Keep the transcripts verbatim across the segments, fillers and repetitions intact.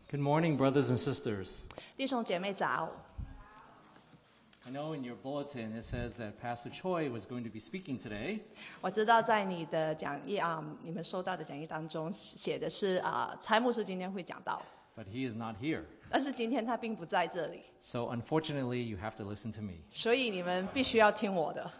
Good morning, brothers and sisters. 弟兄姐妹早。 I know in your bulletin it says that Pastor Choi was going to be speaking today, 我知道在你的讲义啊、你们收到的讲义当中写的是啊，蔡牧师今天会讲到， but he is not here. 但是今天他并不在这里， So unfortunately, you have to listen to me. 所以你们必须要听我的。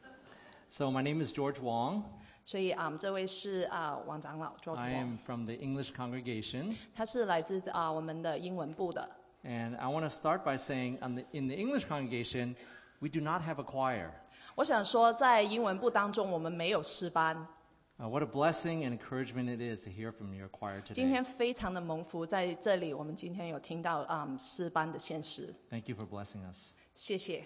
So my name is George Wong. 所以啊、这位是啊、王长老 George I Wong， am from the English congregation. 他是来自啊、我们的英文部的。 And I want to start by saying on the, in the English congregation, we do not have a choir. 我想说，在英文部当中，我们没有诗班。 Uh, what a blessing and encouragement it is to hear from your choir 今 today. 天非常的蒙福，在这里我们今天有听到啊、诗班的献诗， Thank you for blessing us. 谢谢。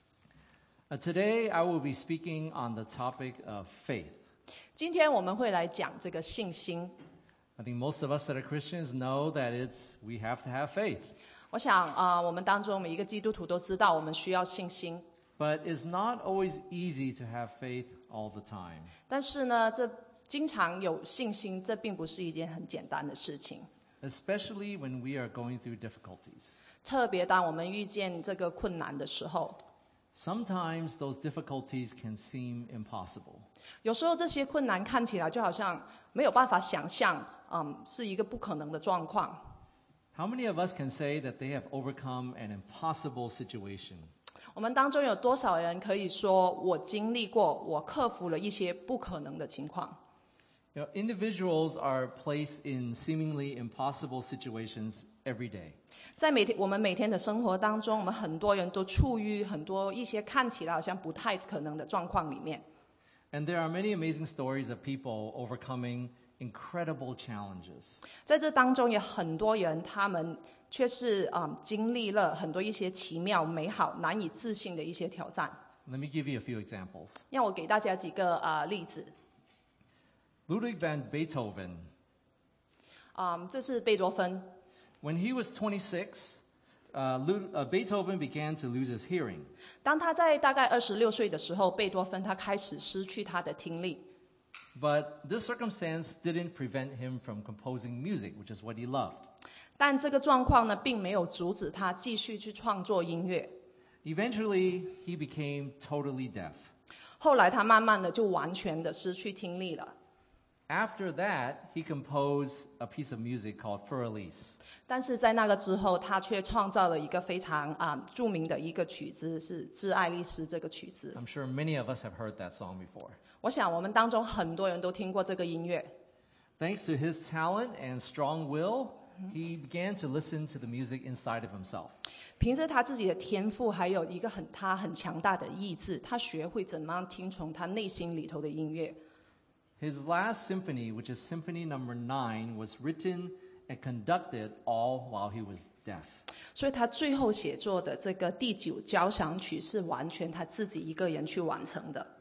Uh, today, I will be speaking on the topic of faith. 今天我们会来讲这个信心。 I think most of us that are Christians know that it's we have to have faith. 我想啊、我们当中每一个基督徒都知道，我们需要信心。 But it's not always easy to have faith all the time. 但是呢，这经常有信心，这并不是一件很简单的事情。 Especially when we are going through difficulties. 特别当我们遇见这个困难的时候， Sometimes those difficulties can seem impossible. 有时候这些困难看起来就好像没有办法想象，嗯，是一个不可能的状况。 How many of us can say that they have overcome an impossible situation? 我们当中有多少人可以说，我经历过，我克服了一些不可能的情况？ You know, individuals are placed in seemingly impossible situations every day. 在每天我们每天的生活当中，我们很多人都处于很多一些看起来好像不太可能的状况里面。 And there are many amazing stories of people overcoming incredible challenges. 在这当中有很多人，他们却是嗯经历了很多一些奇妙、美好、难以置信的一些挑战。 Let me give you a few examples. 让我给大家几个啊、呃例子。 Ludwig van Beethoven, 嗯，这是贝多芬。 when he was twenty-six, uh, Lud- uh, Beethoven began to lose his hearing. 当他在大概二十六岁的时候，贝多芬他开始失去他的听力。 But this circumstance didn't prevent him from composing music, which is what he loved. 但这个状况呢，并没有阻止他继续去创作音乐。 Eventually, he became totally deaf. 后来他慢慢的就完全的失去听力了。 After that, he composed a piece of music called Für Elise. 但是在那个之后，他却创造了一个非常啊、著名的一个曲子，是《致爱丽丝》这个曲子。 I'm sure many of us have heard that song before. 我想我们当中很多人都听过这个音乐。 Thanks to his talent and strong will, he began to listen to the music inside of himself. 凭着他自己的天赋，还有一个很他很强大的意志，他学会怎么样听从他内心里头的音乐。 His last symphony, which is Symphony Number Nine, was written and conducted all while he was deaf. 所以他最后写作的这个第九交响曲是完全他自己一个人去完成的。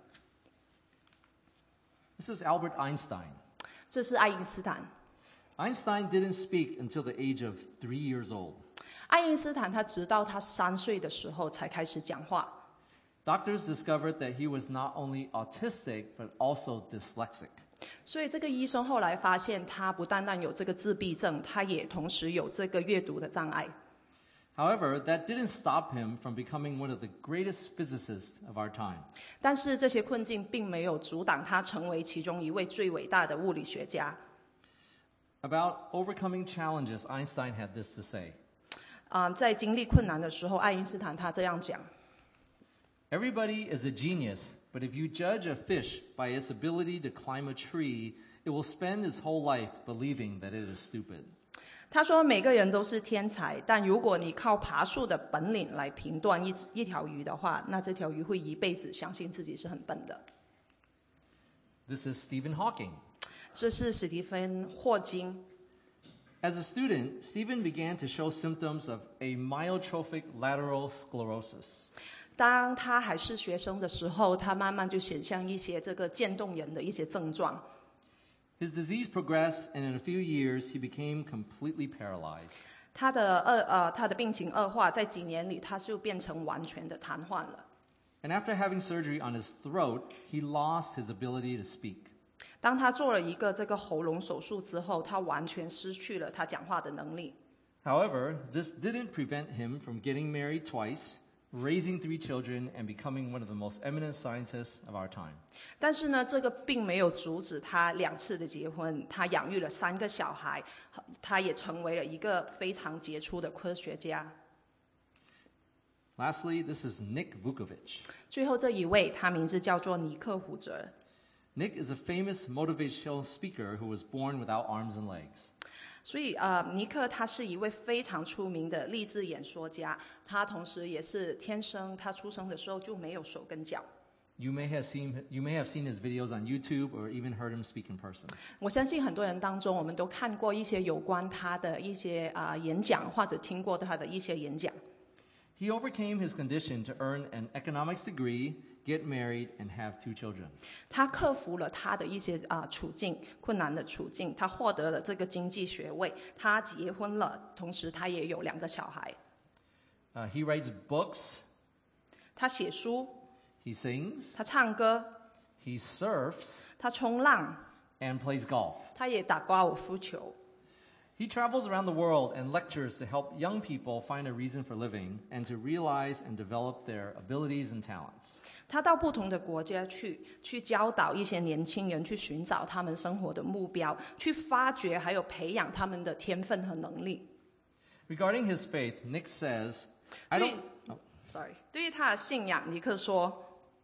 This is Albert Einstein. 这是爱因斯坦。 Einstein didn't speak until the age of three years old. 爱因斯坦他直到他三岁的时候才开始讲话。 Doctors discovered that he was not only autistic, but also dyslexic. 所以这个医生后来发现，他不单单有这个自闭症，他也同时有这个阅读的障碍。 However, that didn't stop him from becoming one of the greatest physicists of our time. 但是这些困境并没有阻挡他成为其中一位最伟大的物理学家。 About overcoming challenges, Einstein had this to say. 啊、在经历困难的时候，爱因斯坦他这样讲。 Everybody is a genius, but if you judge a fish by its ability to climb a tree, it will spend its whole life believing that it is stupid. 他说每个人都是天才，但如果你靠爬树的本领来评断一一条鱼的话，那这条鱼会一辈子相信自己是很笨的。 This is Stephen Hawking. 这是史蒂芬·霍金。 As a student, Stephen began to show symptoms of a myotrophic lateral sclerosis. 当他还是学生的时候，他慢慢就显现一些这个渐冻人的一些症状。 His disease progressed, and in a few years, he became completely paralyzed. 他的恶呃，他的病情恶化，在几年里，他就变成完全的瘫痪了。 And after having surgery on his throat, he lost his ability to speak. 当他做了一个这个喉咙手术之后，他完全失去了他讲话的能力。 However, this didn't prevent him from getting married twice, raising three children, and becoming one of the most eminent scientists of our time. 但是呢，这个并没有阻止他两次的结婚，他养育了三个小孩，他也成为了一个非常杰出的科学家。 Lastly, this is Nick Vukovic. 最后这一位，他名字叫做尼克胡哲。 Nick is a famous motivational speaker who was born without arms and legs. 所以呃，尼克他是一位非常出名的励志演说家，他同时也是天生，他出生的时候就没有手跟脚。 You may have seen you may have seen his videos on YouTube or even heard him speak in person. 我相信很多人当中，我们都看过一些有关他的一些啊、呃、演讲，或者听过他的一些演讲。 He overcame his condition to earn an economics degree, get married, and have two children. 他克服了他的一些啊、呃、处境困难的处境，他获得了这个经济学位，他结婚了，同时他也有两个小孩。 Uh, he writes books, 他写书， he sings, 他唱歌， he surfs, 他冲浪， and plays golf. 他也打高尔夫球。 He travels around the world and lectures to help young people find a reason for living and to realize and develop their abilities and talents. 他到不同的国家去，去教导一些年轻人，去寻找他们生活的目标，去发掘还有培养他们的天分和能力。 Regarding his faith, Nick says, I don't, oh, Sorry， 对于他的信仰，尼克说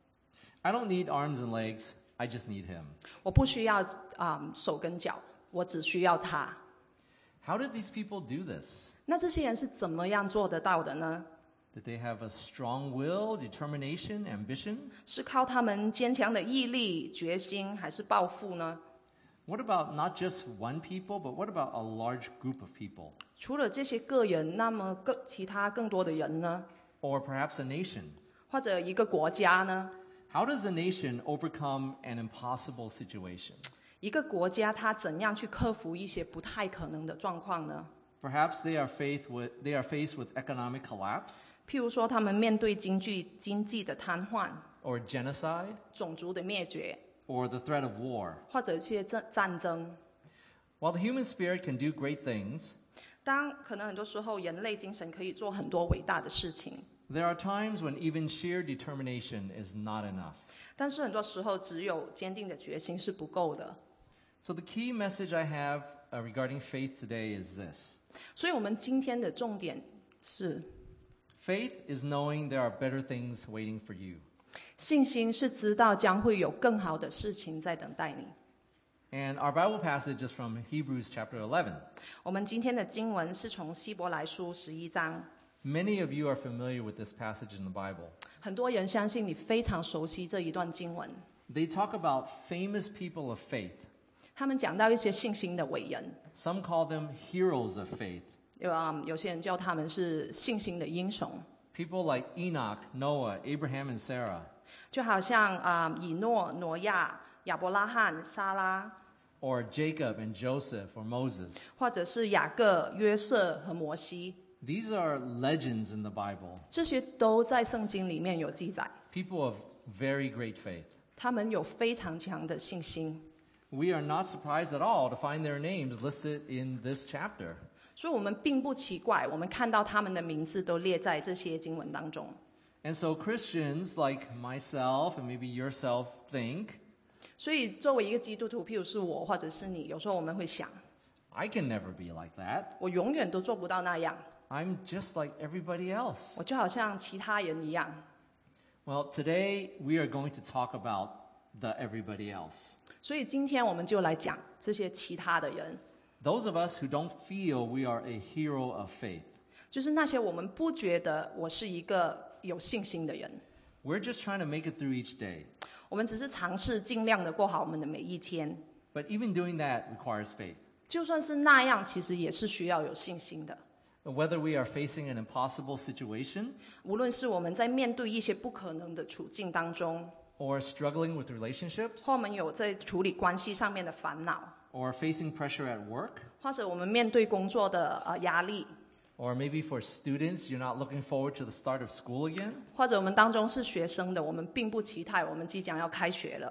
I don't need arms and legs, I just need him.：“ 我不需要啊、嗯、手跟脚，我只需要他。” How did these people do this? 那这些人是怎么样做得到的呢？ Did they have a strong will, determination, ambition? 是靠他们坚强的毅力、决心，还是抱负呢？ What about not just one people, but what about a large group of people? 除了这些个人，那么更其他更多的人呢？ Or perhaps a nation? 或者一个国家呢？ How does a nation overcome an impossible situation? 一个国家它怎样去克服一些不太可能的状况呢？ Perhaps they are, faced with, they are faced with economic collapse, 譬如说，他们面对经济经济的瘫痪、 or genocide, 种族的灭绝， or the threat of war. 或者一些战战争。 While the human spirit can do great things, 当可能很多时候人类精神可以做很多伟大的事情， there are times when even sheer determination is not enough. 但是很多时候只有坚定的决心是不够的。 So the key message I have uh, regarding faith today is this. 所以我们今天的重点是， Faith is knowing there are better things waiting for you. 信心是知道将会有更好的事情在等待你。 And our Bible passage is from Hebrews chapter eleven. 我们今天的经文是从希伯来书十一章。 Many of you are familiar with this passage in the Bible. 很多人相信你非常熟悉这一段经文。 They talk about famous people of faith. 他们讲到一些信心的伟人， Some call them heroes of faith. 有啊、嗯，有些人叫他们是信心的英雄， People like Enoch, Noah, Abraham, and Sarah. 就好像啊、嗯以诺、挪亚、亚伯拉罕、撒拉， Or Jacob and Joseph or Moses. 或者是雅各、约瑟和摩西， These are legends in the Bible. 这些都在圣经里面有记载。 People of very great faith. 他们有非常强的信心， We are not surprised at all to find their names listed in this chapter. 所以我们并不奇怪，我们看到他们的名字都列在这些经文当中。 And so Christians like myself and maybe yourself think, 所以作为一个基督徒，譬如是我或者是你，有时候我们会想， I can never be like that. 我永远都做不到那样， I'm just like everybody else. 我就好像其他人一样。 Well, today we are going to talk about the everybody else. 所以今天我们就来讲这些其他的人， Those of us who don't feel we are a hero of faith. 就是那些我们不觉得我是一个有信心的人， We're just trying to make it through each day. 我们只是尝试尽量的过好我们的每一天。 But even doing that requires faith. 就算是那样，其实也是需要有信心的。 Whether we are facing an impossible situation 无论是我们在面对一些不可能的处境当中， or struggling with relationships 或我们有在处理关系上面的烦恼， or facing pressure at work 或者我们面对工作的呃压力， or maybe for students you're not looking forward to the start of school again. 或者我们当中是学生的，我们并不期待我们即将要开学了。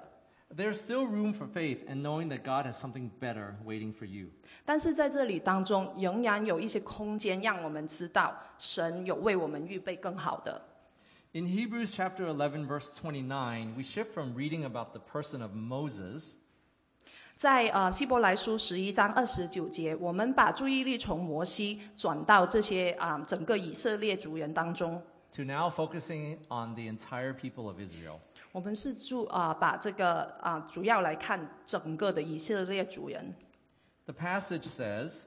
There's still room for faith and knowing that God has something better waiting for you. 但是在这里当中，仍然有一些空间，让我们知道神有为我们预备更好的。 In Hebrews chapter eleven, verse twenty-nine, we shift from reading about the person of Moses 在呃希伯来书十一章二十九节，我们把注意力从摩西转到这些啊、呃、整个以色列族人当中。 to now focusing on the entire people of Israel. 我们是注啊、呃、把这个啊、呃、主要来看整个的以色列族人。 The passage says,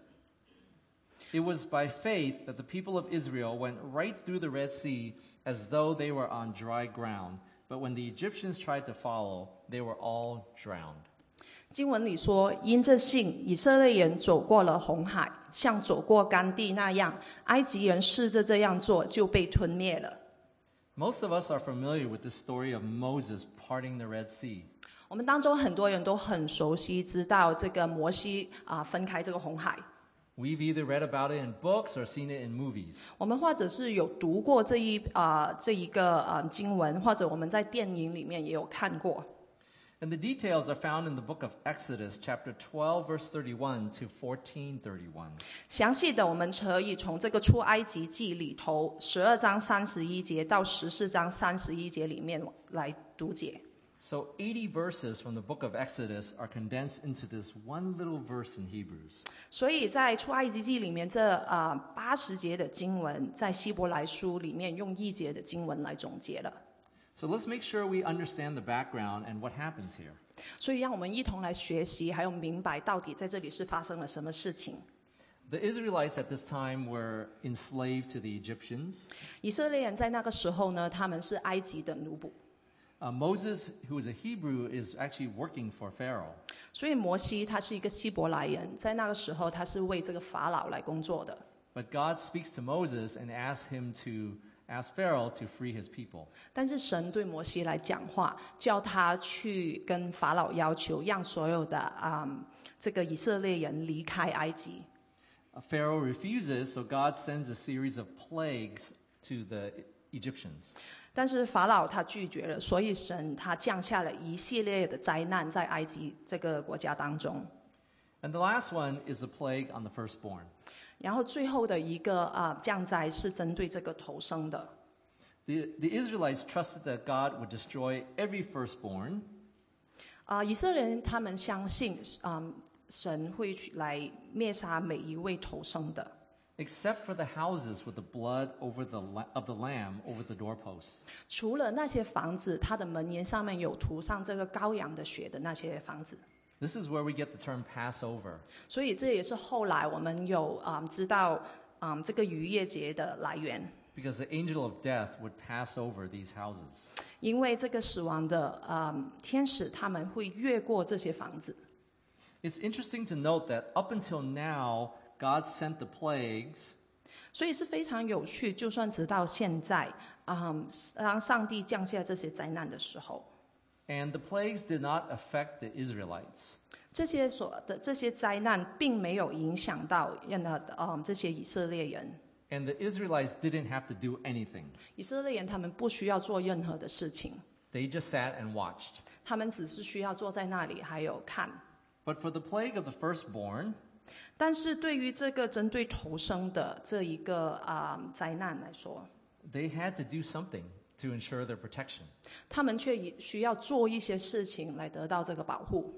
"It was by faith that the people of Israel went right through the Red Sea as though they were on dry ground. But when the Egyptians tried to follow, they were all drowned." 经文里说，因着信，以色列人走过了红海，像走过干地那样。埃及人试着这样做，就被吞灭了。 Most of us are familiar with the story of Moses parting the Red Sea. 我们当中很多人都很熟悉，知道这个摩西啊、呃、分开这个红海。 We've either read about it in books or seen it in movies. 我们或者是有读过这一啊、呃、这一个呃经文，或者我们在电影里面也有看过。 And the details are found in the book of Exodus, chapter twelve, verse thirty-one to fourteen thirty-one. 详细的，我们可以从这个出埃及记里头十二章三十一节到十四章三十一节里面来读解。 So eighty verses from the book of Exodus are condensed into this one little verse in Hebrews. 所以在出埃及记里面这啊八十节的经文，在希伯来书里面用一节的经文来总结了。 So let's make sure we understand the background and what happens here. 所以让我们一同来学习，还有明白到底在这里是发生了什么事情。 The Israelites at this time were enslaved to the Egyptians. 以色列人在那个时候呢，他们是埃及的奴仆。 Uh, Moses, who is a Hebrew, is actually working for Pharaoh. 所以摩西他是一个希伯来人，在那个时候他是为这个法老来工作的。 But God speaks to Moses and asks him to ask Pharaoh to free his people. 但是神对摩西来讲话，叫他去跟法老要求，让所有的啊、嗯、这个以色列人离开埃及。 Uh, Pharaoh refuses, so God sends a series of plagues to the Egyptians. 但是法老他拒绝了，所以神他降下了一系列的灾难在埃及这个国家当中。 And the last one is the plague on the firstborn. 然后最后的一个啊、呃、降灾是针对这个头生的。 The, the Israelites trusted that God would destroy every firstborn. 啊、呃，以色列人他们相信，嗯、呃，神会来灭杀每一位头生的。 Except for the houses with the blood over the of the lamb over the doorposts. 除了那些房子，它的门檐上面有涂上这个羔羊的血的那些房子。 This is where we get the term Passover. 所以这也是后来我们有啊、嗯、知道啊、嗯、这个逾越节的来源。 Because the angel of death would pass over these houses. 因为这个死亡的啊、嗯、天使他们会越过这些房子。 It's interesting to note that up until now, God sent the plagues. 所以是非常有趣，就算直到现在，嗯，当上帝降下这些灾难的时候， And the plagues did not affect the Israelites. 这些所的这些灾难并没有影响到任何嗯这些以色列人。 And the Israelites didn't have to do anything. 以色列人他们不需要做任何的事情， They just sat and watched. 他们只是需要坐在那里还有看。 But for the plague of the firstborn, 但是对于这个针对头生的这一个啊、呃、灾难来说， they had to do something to ensure their protection. 他们却也需要做一些事情来得到这个保护。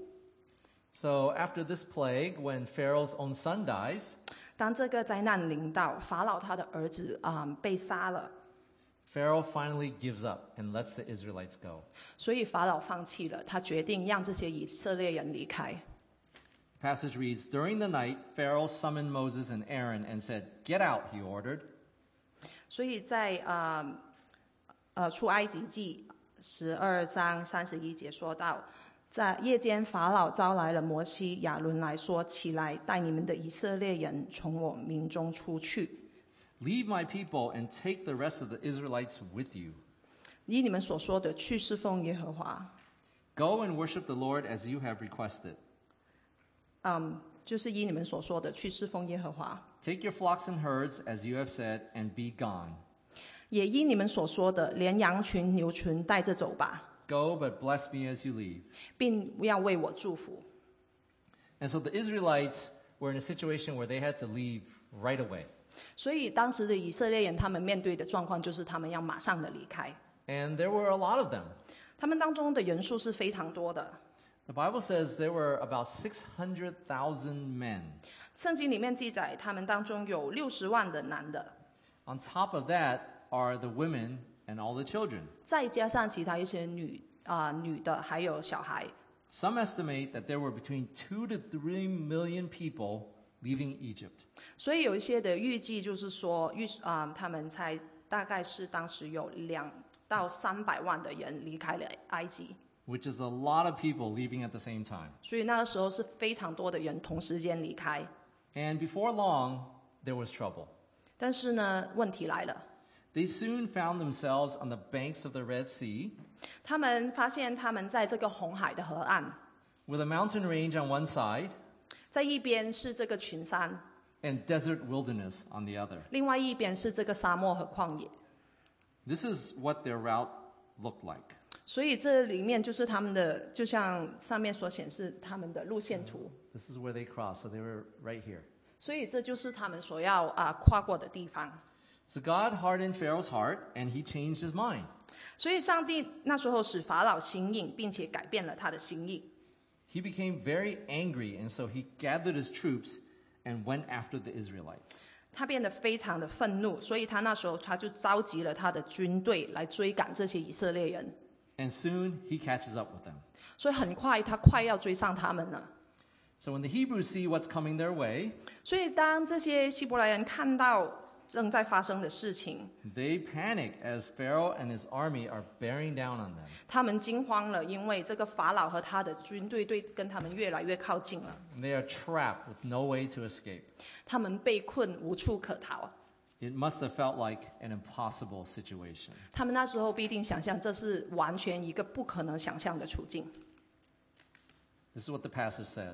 So after this plague, when Pharaoh's own son dies, 当这个灾难临到，法老他的儿子啊、呃、被杀了， Pharaoh finally gives up and lets the Israelites go. 所以法老放弃了，他决定让这些以色列人离开。 The passage reads, During the night, Pharaoh summoned Moses and Aaron and said, Get out, he ordered. 所以在呃呃出埃及记十二章三十一节说到，在夜间法老招来了摩西、亚伦来说：“起来，带你们的以色列人从我民中出去。” Leave my people and take the rest of the Israelites with you. 依你们所说的，去侍奉耶和华。 Go and worship the Lord as you have requested. 嗯，就是依你们所说的，去侍奉耶和华。 Take your flocks and herds as you have said, and be gone. 也依你们所说的，连羊群、牛群带着走吧。 Go, but bless me as you leave. 并要为我祝福。 And so the Israelites were in a situation where they had to leave right away. 所以当时的以色列人，他们面对的状况就是他们要马上的离开。 And there were a lot of them. 他们当中的人数是非常多的。 The Bible says there were about six hundred thousand men. 圣经里面记载，他们当中有六十万的男的， On top of that are the women and all the children. 再加上其他一些女啊、呃、女的，还有小孩。 Some estimate that there were between two to three million people leaving Egypt. 所以有一些的预计就是说，预啊、呃、他们才大概是当时有两到三百万的人离开了埃及。 Which is a lot of people leaving at the same time. 所以那个时候是非常多的人同时间离开。 And before long, there was trouble. 但是呢，问题来了， They soon found themselves on the banks of the Red Sea, 他们发现他们在这个红海的河岸， with a mountain range on one side 在一边是这个群山， and desert wilderness on the other. 另外一边是这个沙漠和旷野。 This is what their route looked like. 所以这里面就是他们的，就像上面所显示他们的路线图。 This is where they crossed, so they were right here. 所以这就是他们所要啊、跨过的地方。 So God hardened Pharaoh's heart, and he changed his mind. 所以上帝那时候使法老心硬，并且改变了他的心意。 He became very angry, and so he gathered his troops and went after the Israelites. 他变得非常的愤怒，所以他那时候他就召集了他的军队来追赶这些以色列人。 And soon he catches up with them. 所以很快他快要追上他们了。 So when the Hebrews see what's coming their way, 所以当这些希伯来人看到正在发生的事情， they panic as Pharaoh and his army are bearing down on them. 他们惊慌了，因为这个法老和他的军队对跟他们越来越靠近了， They are trapped with no way to escape. 他们被困无处可逃。 It must have felt like an impossible situation. 他们那时候必定想象这是完全一个不可能想象的处境。 This is what the passage said.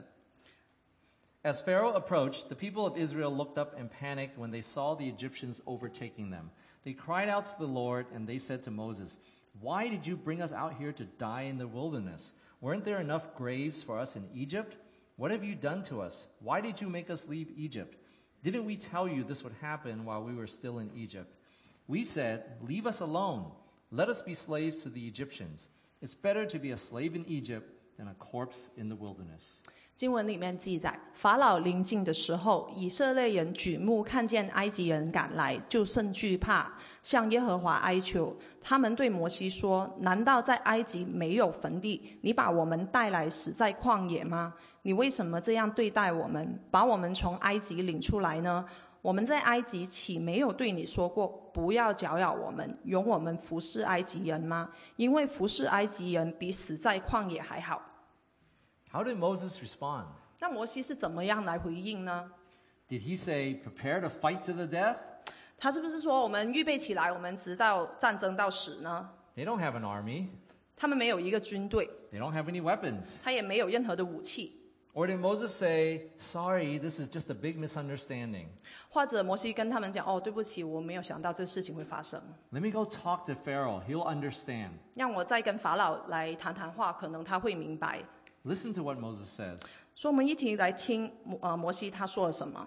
As Pharaoh approached, the people of Israel looked up and panicked when they saw the Egyptians overtaking them. They cried out to the Lord, and they said to Moses, "Why did you bring us out here to die in the wilderness? Weren't there enough graves for us in Egypt? What have you done to us? Why did you make us leave Egypt? Didn't we tell you this would happen while we were still in Egypt? We said, 'Leave us alone. Let us be slaves to the Egyptians. It's better to be a slave in Egypt than a corpse in the wilderness.'" 经文里面记载，法老临近的时候，以色列人举目看见埃及人赶来，就甚惧怕，向耶和华哀求。他们对摩西说：“难道在埃及没有坟地？你把我们带来死在旷野吗？你为什么这样对待我们，把我们从埃及领出来呢？我们在埃及岂没有对你说过，不要搅扰我们，容我们服侍埃及人吗？因为服侍埃及人比死在旷野还好。” How did Moses respond? 那摩西是怎么样来回应呢？ Did he say, "Prepare to fight to the death"? 他是不是说我们预备起来，我们直到战争到死呢？ They don't have an army. 他们没有一个军队， They don't have any weapons. 他也没有任何的武器。 Or did Moses say, "Sorry, this is just a big misunderstanding. 或者摩西跟他们讲：“哦，对不起，我没有想到这事情会发生。 Let me go talk to Pharaoh. He'll understand." 让我再跟法老来谈谈话，可能他会明白。” Listen to what Moses says. 所以我们一起来听呃摩西他说了什么。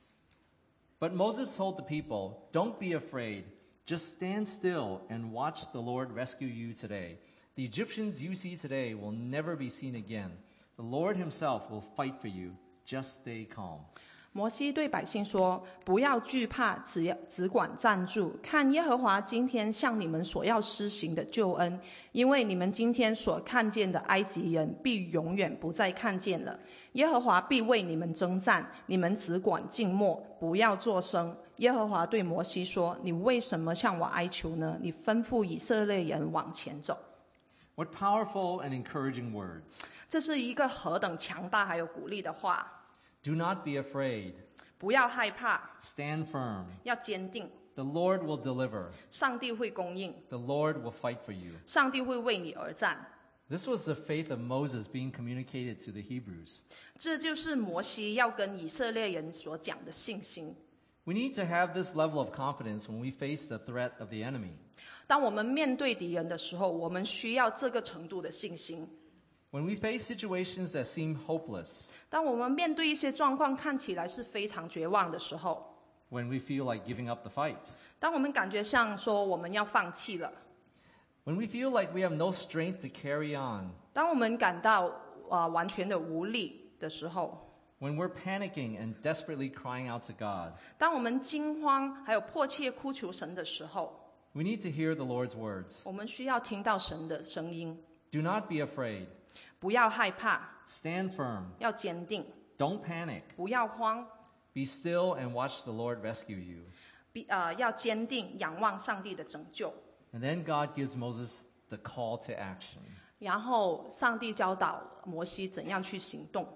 But Moses told the people, "Don't be afraid. Just stand still and watch the Lord rescue you today. The Egyptians you see today will never be seen again. The Lord himself will fight for you. Just stay calm." 摩西对百姓说：“不要惧怕，只要只管站住，看耶和华今天向你们所要施行的救恩。因为你们今天所看见的埃及人，必永远不再看见了。耶和华必为你们征战，你们只管静默，不要作声。”耶和华对摩西说：“你为什么向我哀求呢？你吩咐以色列人往前走。” What powerful and encouraging words. 这是一个何等强大还有鼓励的话。 Do not be afraid. 不要害怕， Stand firm. 要坚定。 The Lord will deliver. 上帝会供应， The Lord will fight for you. 上帝会为你而战。 This was the faith of Moses being communicated to the Hebrews. 这就是摩西要跟以色列人所讲的信心。 We need to have this level of confidence when we face the threat of the enemy. 当我们面对敌人的时候，我们需要这个程度的信心。 When we face situations that seem hopeless, 当我们面对一些状况看起来是非常绝望的时候， when we feel like giving up the fight, 当我们感觉像说我们要放弃了， when we feel like we have no strength to carry on, 当我们感到、呃、完全的无力的时候， when we're panicking and desperately crying out to God, 当我们惊慌还有迫切哭求神的时候， we need to hear the Lord's words. 我们需要听到神的声音。 Do not be afraid. 不要害怕， Stand firm. 要坚定， Don't panic. 不要慌， Be still and watch the Lord rescue you. 比呃要坚定，仰望上帝的拯救。 And then God gives Moses the call to action. 然后上帝教导摩西怎样去行动。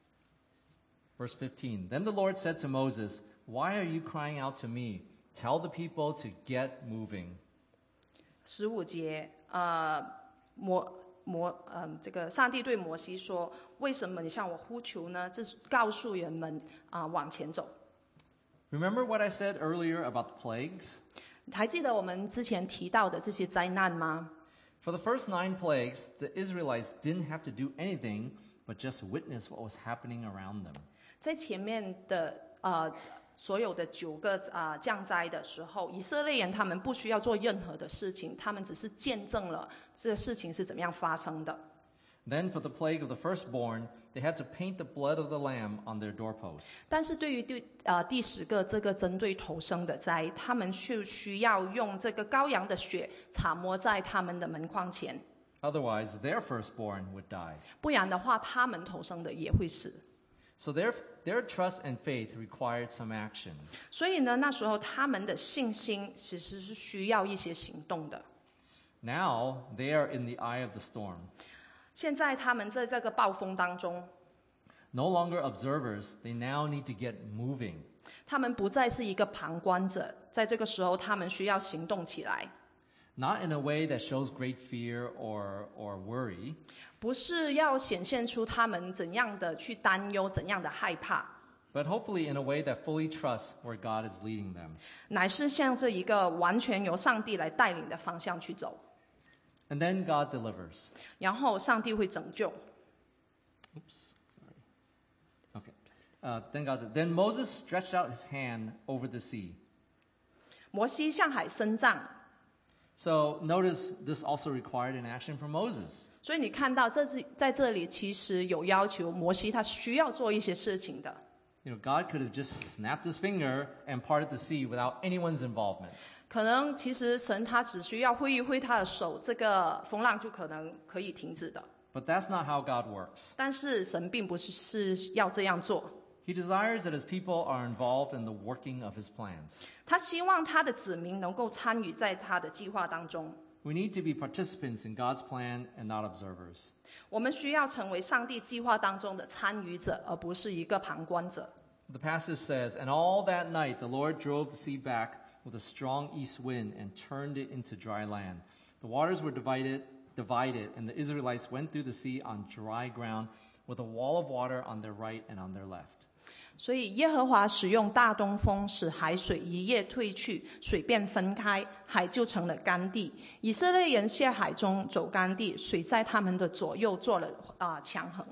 Verse fifteen, Then the Lord said to Moses, Why are you crying out to me? Tell the people to get moving. 十五节，呃，摩摩，嗯、呃，这个上帝对摩西说：“为什么你向我呼求呢？这是告诉人们啊、呃，往前走。” Remember what I said earlier about the plagues? 还记得我们之前提到的这些灾难吗？ For the first nine plagues, the Israelites didn't have to do anything but just witness what was happening around them. 在前面的呃所有的九个啊、呃、降灾的时候，以色列人他们不需要做任何的事情，他们只是见证了这个事情是怎么样发生的。 Then for the plague of the firstborn, they had to paint the blood of the lamb on their doorposts. 但是对于第呃第十个这个针对头生的灾，他们是需要用这个羔羊的血擦抹在他们的门框前， Otherwise, their firstborn would die. 不然的话，他们头生的也会死。 So their, their trust and faith required some action. 所以呢，那时候他们的信心其实是需要一些行动的。 Now, they are in the eye of the storm. 现在他们在这个暴风当中， No longer observers, they now need to get moving. 他们不再是一个旁观者，在这个时候，他们需要行动起来， Not in a way that shows great fear or, or worry, 不是要显现出他们怎样的去担忧，怎样的害怕， but hopefully in a way that fully trusts where God is leading them. 乃是向着一个完全由上帝来带领的方向去走。 And then God delivers. 然后上帝会拯救。 Oops, sorry. Okay. Uh, then God. Then Moses stretched out his hand over the sea. 摩西向海伸杖， So notice this also required an action from Moses. 所以你看到这是在这里其实有要求摩西他需要做一些事情的。 You know, God could have just snapped his finger and parted the sea without anyone's involvement. 可能其实神他只需要挥一挥他的手，这个风浪就可能可以停止的。 But that's not how God works. 但是神并不是是要这样做， He desires that his people are involved in the working of his plans. 他希望他的子民能够参与在他的计划当中。 We need to be participants in God's plan and not observers. 我们需要成为上帝计划当中的参与者，而不是一个旁观者。 The passage says, And all that night the Lord drove the sea back with a strong east wind and turned it into dry land. The waters were divided, divided, and the Israelites went through the sea on dry ground with a wall of water on their right and on their left. 所以耶和华使用大东风，使海水一夜退去，水便分开，海就成了干地。以色列人下海中走干地，水在他们的左右做了啊、呃、强横。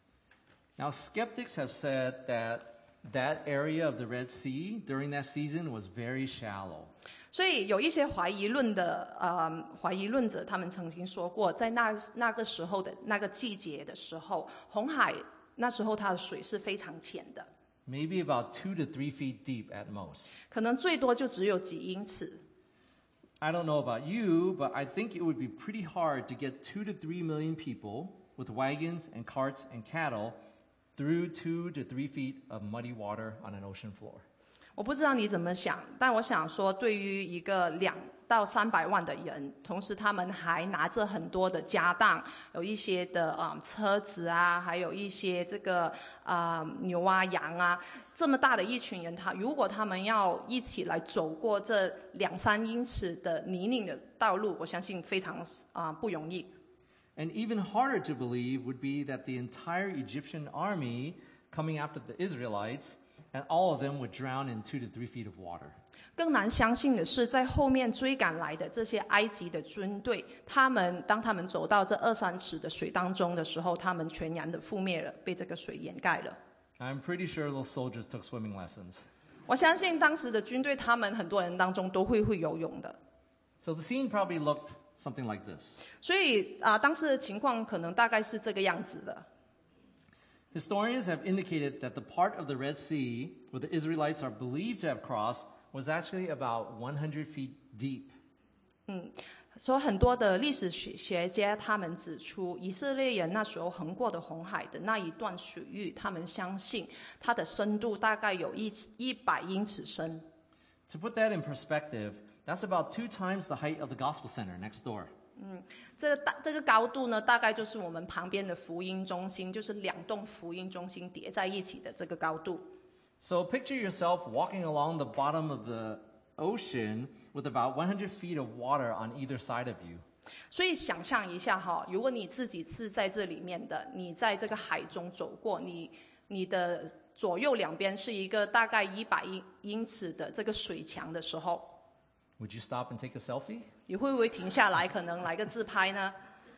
Now, skeptics have said that that area of the Red Sea during that season was very shallow. 所以有一些怀疑论的呃怀疑论者，他们曾经说过，在那那个时候的那个季节的时候，红海那时候它的水是非常浅的， Maybe about two to three feet deep at most. 可能最多就只有几英尺。 I don't know about you, but I think it would be pretty hard to get two to three million people with wagons and carts and cattle through two to three feet of muddy water on an ocean floor. 我不知道你怎么想，但我想说，对于一个两到三百万的人，同时他们还拿着很多的家当，有一些的啊、嗯、车子啊，还有一些这个啊、呃、牛啊羊啊，这么大的一群人，他如果他们要一起来走过这两三英尺的泥泞的道路，我相信非常啊、呃、不容易。 And even harder to believe would be that the entire Egyptian army coming after the Israelites and all of them would drown in two to three feet of water. 更难相信的是，在后面追赶来的这些埃及的军队，他们当他们走到这二三尺的水当中的时候，他们全然的覆灭了，被这个水掩盖了。 I'm pretty sure those soldiers took swimming lessons. 我相信当时的军队，他们很多人当中都会会游泳的。 So the scene probably looked something like this. 所以啊、呃，当时的情况可能大概是这个样子的。 Historians have indicated that the part of the Red Sea where the Israelites are believed to have crossed was actually about one hundred feet deep. 嗯，所以很多的历史学家他们指出，以色列人那时候横过的红海的那一段水域，他们相信它的深度大概有一一百英尺深。 To put that in perspective, that's about two times the height of the Gospel Center next door. 嗯，这个大这个高度呢，大概就是我们旁边的福音中心，就是两栋福音中心叠在一起的这个高度。 So picture yourself walking along the bottom of the ocean with about one hundred feet of water on either side of you. 所以想象一下哈，如果你自己是在这里面的，你在这个海中走过，你你的左右两边是一个大概一百英英尺的这个水墙的时候， Would you stop and take a selfie? 你会不会停下来，可能来个自拍呢？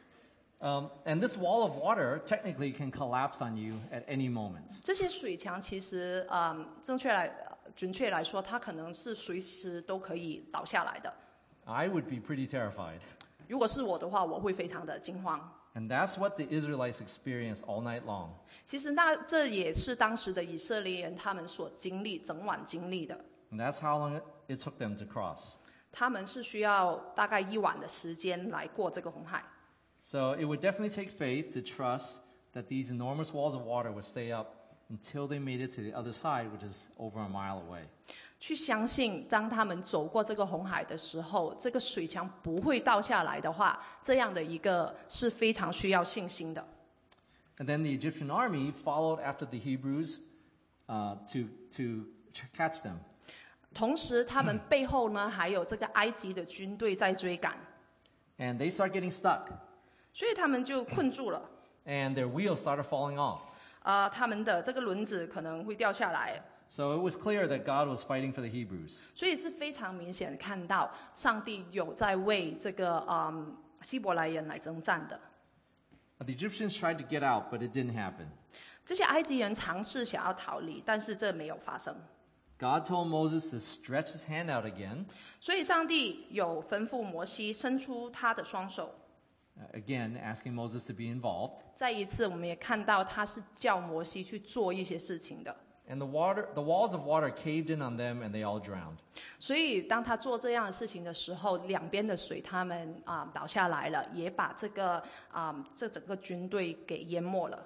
Um, and this wall of water technically can collapse on you at any moment. 这些水墙其实，嗯，正确来准确来说，它可能是随时都可以倒下来的。 I would be pretty terrified. 如果是我的话，我会非常的惊慌。 And that's what the Israelites experienced all night long. 其实那这也是当时的以色列人他们所经历整晚经历的。 And that's how long it took them to cross. 他们是需要大概一晚的时间来过这个红海。 So it would definitely take faith to trust that these enormous walls of water would stay up until they made it to the other side, which is over a mile away. 去相信，当他们走过这个红海的时候，这个水墙不会倒下来的话，这样的一个是非常需要信心的。 And then the Egyptian army followed after the Hebrews uh, to, to catch them. 同时，他们背后呢还有这个埃及的军队在追赶， And they start getting stuck. 所以他们就困住了。 And their wheels started falling off. 呃，他们的这个轮子可能会掉下来， So it was clear that God was fighting for the Hebrews. 所以是非常明显看到上帝有在为这个嗯希伯来人来征战的。 The Egyptians tried to get out, but it didn't happen. 这些埃及人尝试想要逃离，但是这没有发生。 God told Moses to stretch his hand out again, 所以上帝有吩咐摩西伸出他的双手。 again asking Moses to be involved. 再一次，我们也看到他是叫摩西去做一些事情的。 And the water, the walls of water caved in on them, and they all drowned. 所以当他做这样的事情的时候，两边的水他们啊、倒下来了，也把这个啊、这整个军队给淹没了。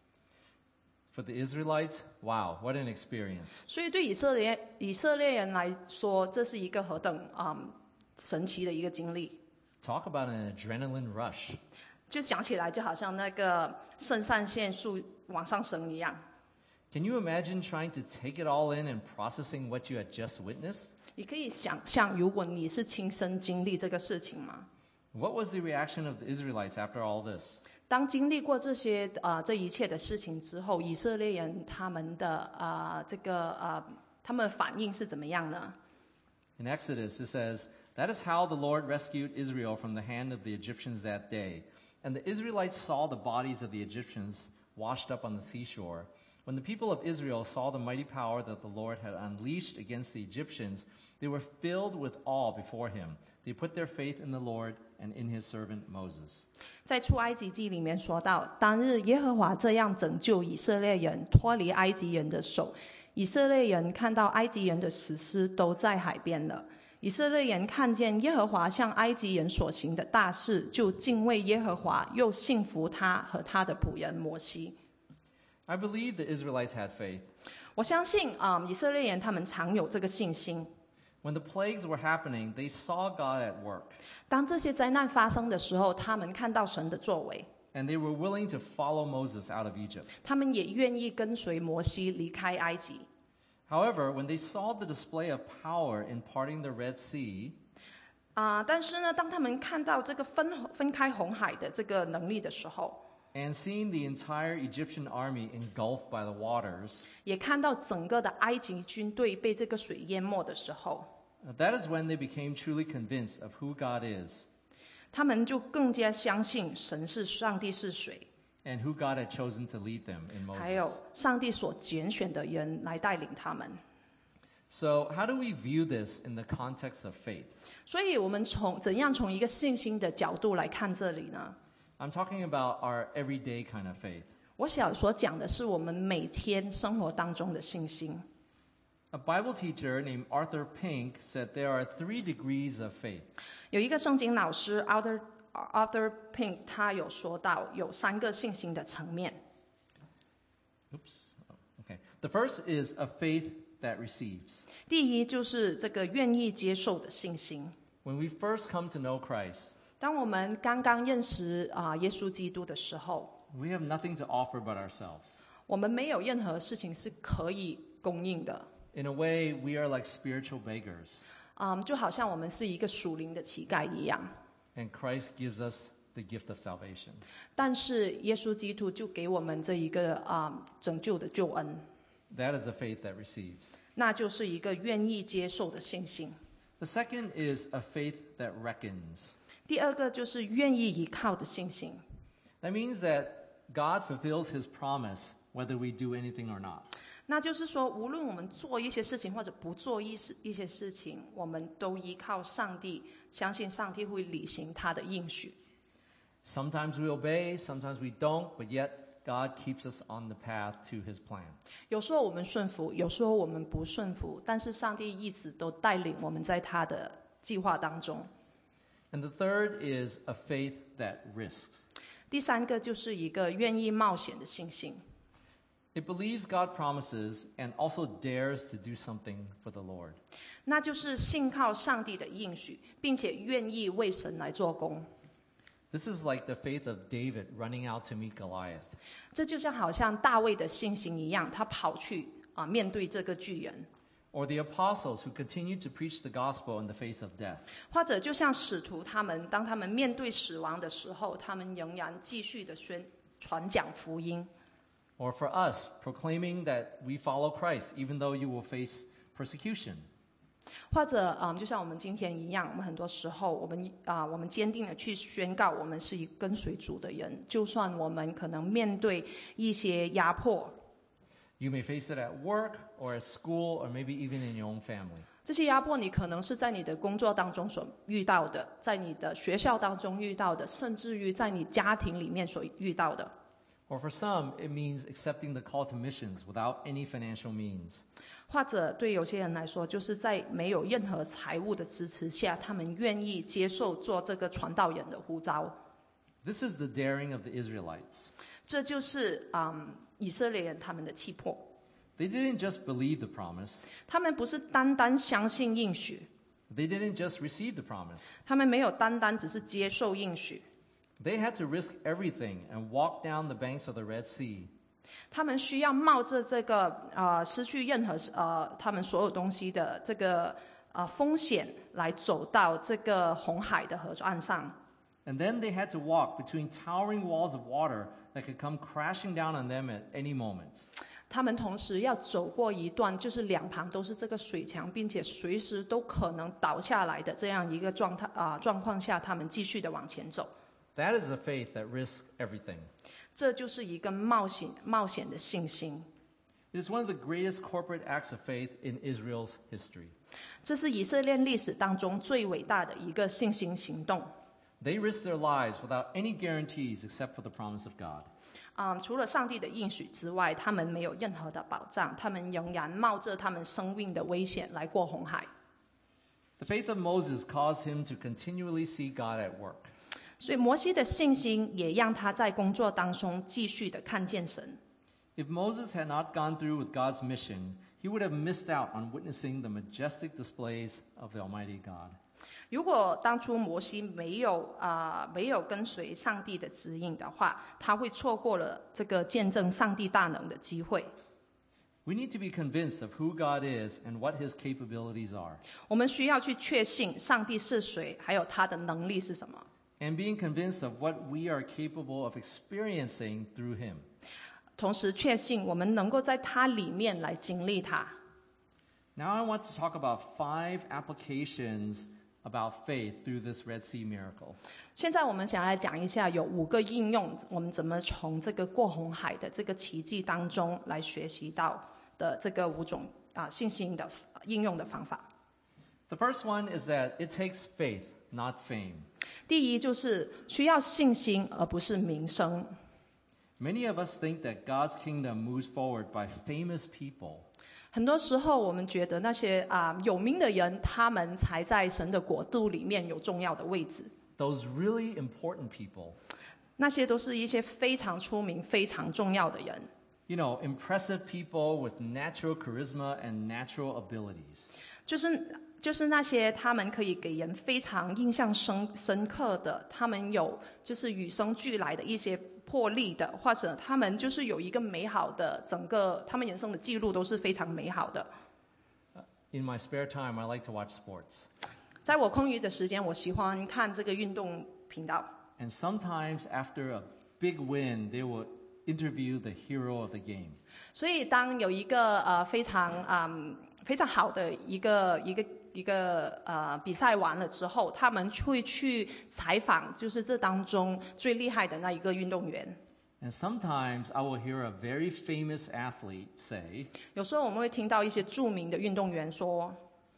For the Israelites, wow, what an experience! 所以对以色列以色列人来说，这是一个何等啊、神奇的一个经历。 Talk about an adrenaline rush. 就讲起来就好像那个肾上腺素往上升一样。 Can you imagine trying to take it all in and processing what you had just witnessed? 你可以想象，如果你是亲身经历这个事情吗？ What was the reaction of the Israelites after all this? 当经历过这些啊、呃、这一切的事情之后，以色列人他们的啊、呃、这个啊、呃、他们的反应是怎么样呢？ In Exodus, it says, "That is how the Lord rescued Israel from the hand of the Egyptians that day. And the Israelites saw the bodies of the Egyptians washed up on the seashore. When the people of Israel saw the mighty power that the Lord had unleashed against the Egyptians, they were filled with awe before him. They put their faith in the Lord and in his servant Moses." 在出埃及记里面说到，当日耶和华这样拯救以色列人脱离埃及人的手，以色列人看到埃及人的死尸都在海边了。以色列人看见耶和华向埃及人所行的大事，就敬畏耶和华，又信服他和他的仆人摩西。 I believe the Israelites had faith. 我相信啊、以色列人他们常有这个信心。 When the plagues were happening, they saw God at work, 当这些灾难发生的时候，他们看到神的作为， and they were willing to follow Moses out of Egypt. 他们也愿意跟随摩西离开埃及。 However, when they saw the display of power in parting the Red Sea, 啊、但是呢，当他们看到这个分分开红海的这个能力的时候， And seeing the entire Egyptian army engulfed by the waters, 也看到整个的埃及军队被这个水淹没的时候， that is when they became truly convinced of who God is 他们就更加相信神是上帝是谁， and who God had chosen to lead them in 还有 Moses. 上帝所拣选的人来带领他们。 So, how do we view this in the context of faith? 所以我们从怎样从一个信心的角度来看这里呢？ I'm talking about our everyday kind of faith. 我想所讲的是我们每天生活当中的信心。 A Bible teacher named Arthur Pink said there are three degrees of faith. 有一个圣经老师 Arthur Arthur Pink 他有说到有三个信心的层面。 Oops. Okay. The first is a faith that receives. 第一就是这个愿意接受的信心。 When we first come to know Christ, 当我们刚刚认识啊、耶稣基督的时候， we have nothing to offer but ourselves. 我们没有任何事情是可以供应的。 In a way, we are like spiritual beggars, 嗯，就好像我们是一个属灵的乞丐一样。 and Christ gives us the gift of salvation. 但是耶稣基督就给我们这一个啊、拯救的救恩， That is a faith that receives. 那就是一个愿意接受的信心。 The second is a faith that reckons. 第二个就是愿意依靠的信心。 That means that God fulfills his promise whether we do anything or not. 那就是说，无论我们做一些事情或者不做一事一些事情，我们都依靠上帝，相信上帝会履行他的应许。 Sometimes we obey, sometimes we don't, but yet God keeps us on the path to his plan. 有时候我们顺服，有时候我们不顺服，但是上帝一直都带领我们在他的计划当中。 And the third is a faith that risks. 第三个就是一个愿意冒险的信心。 It believes God promises and also dares to do something for the Lord. 那就是信靠上帝的应许，并且愿意为神来做工。 This is like the faith of David running out to meet Goliath. 这就像好像大卫的信心一样，他跑去啊面对这个巨人， Or the apostles who continued to preach the gospel in the face of death. 或者就像使徒他们，当他们面对死亡的时候，他们仍然继续的宣传讲福音。 Or for us, proclaiming that we follow Christ even though you will face persecution. 或者嗯，就像我们今天一样，我们很多时候，我们啊、我们坚定的去宣告，我们是一个跟随主的人，就算我们可能面对一些压迫， You may face it at work or at school or maybe even in your own family. 这些压迫你可能是在你的工作当中所遇到的，在你的学校当中遇到的，甚至于在你家庭里面所遇到的。 Or for some, it means accepting the call to missions without any financial means. 或者对有些人来说，就是在没有任何财务的支持下，他们愿意接受做这个传道人的呼召。 This is the daring of the Israelites. 这就是嗯以色列人他们的气魄。 They didn't just believe the promise. 他们不是单单相信应许， They didn't just receive the promise. 他们没有单单只是接受应许， They had to risk everything and walk down the banks of the Red Sea. 他们需要冒着这个呃失去任何呃他们所有东西的这个呃风险，来走到这个红海的河岸上。 And then they had to walk between towering walls of water that could come crashing down on them at any moment. 他们同时要走过一段，就是两旁都是这个水墙，并且随时都可能倒下来的这样一个状态啊状况下，他们继续的往前走。 That is a faith that risks everything. 这就是一个冒险冒险的信心。 It is one of the greatest corporate acts of faith in Israel's history. 这是以色列历史当中最伟大的一个信心行动。 They risked their lives without any guarantees except for the promise of God. 嗯，除了上帝的应许之外，他们没有任何的保障，他们仍然冒着他们生命的危险来过红海。 The faith of Moses caused him to continually see God at work. 所以摩西的信心也让他在工作当中继续的看见神。 If Moses had not gone through with God's mission, he would have missed out on witnessing the majestic displays of the Almighty God. 如果当初摩西没有啊、呃、没有跟随上帝的指引的话，他会错过了这个见证上帝大能的机会。 We need to be convinced of who God is and what his capabilities are. 我们需要去确信上帝是谁，还有他的能力是什么。 and being convinced of what we are capable of experiencing through him. 同时确信我们能够在他里面来经历他。 Now I want to talk about five applications about faith through this Red Sea miracle. 现在我们想来讲一下有五个应用，我们怎么从这个过红海的这个奇迹当中来学习到的这个五种啊信心的应用的方法。 The first one is that it takes faith, not fame. 第一就是需要信心，而不是名声。 Many of us think that God's kingdom moves forward by famous people. 很多时候我们觉得那些啊、有名的人，他们才在神的国度里面有重要的位置。 Those really important people. 那些都是一些非常出名、非常重要的人。 You know, impressive people with natural charisma and natural abilities. 就是就是那些他们可以给人非常印象深深刻的，他们有就是与生俱来的一些魄力的，或者他们就是有一个美好的整个他们人生的记录都是非常美好的。 In my spare time, I like to watch sports. 在我空余的时间，我喜欢看这个运动频道。 And sometimes after a big win, they will interview the hero of the game. 所以当有一个呃非常嗯非常好的一个一个一个呃比赛完了之后，他们会去采访，就是这当中最厉害的那一个运动员。 And sometimes I will hear a very famous athlete say, 有时候我们会听到一些著名的运动员说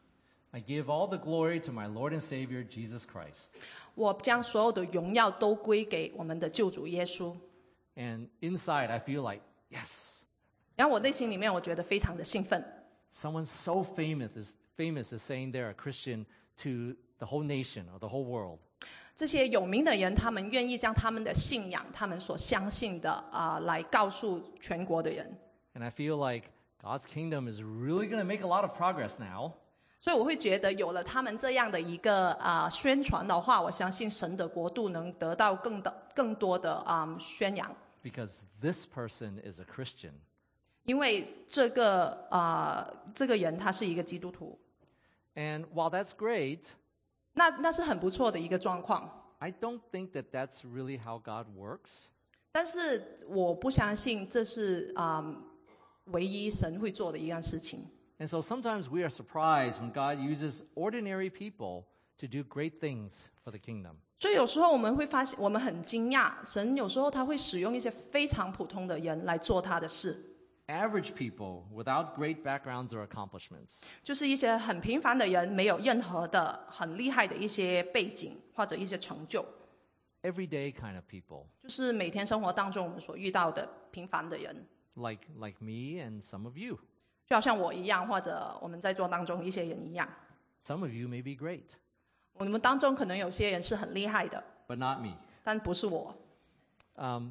I give all the glory to my Lord and Savior, Jesus Christ. 我将所有的荣耀都归给我们的救主耶稣。 And inside, I feel like, yes, 然后我内心里面我觉得非常的兴奋。 someone so famous is, famous is saying they're a Christian to the whole nation or the whole world. 这些有名的人，他们愿意将他们的信仰，他们所相信的啊、呃来告诉全国的人。 And I feel like God's kingdom is really going to make a lot of progress now. 所以我会觉得，有了他们这样的一个啊、呃宣传的话，我相信神的国度能得到更的更多的啊、呃宣扬。 Because this person is a Christian. 因为这个啊、呃这个人他是一个基督徒， And while that's great, 那那是很不错的一个状况。 I don't think that that's really how God works. 但是我不相信这是啊、呃唯一神会做的一样事情。 And so sometimes we are surprised when God uses ordinary people to do great things for the kingdom. 所以有时候我们会发现，我们很惊讶，神有时候他会使用一些非常普通的人来做他的事， Average people without great backgrounds or accomplishments. 就是一些很平凡的人，没有任何的很厉害的一些背景或者一些成就， Everyday kind of people. 就是每天生活当中我们所遇到的平凡的人， Like, like me and some of you. 就好像我一样，或者我们在座当中一些人一样。 Some of you may be great, 我们当中可能有些人是很厉害的， but not me. 但不是我。 Um,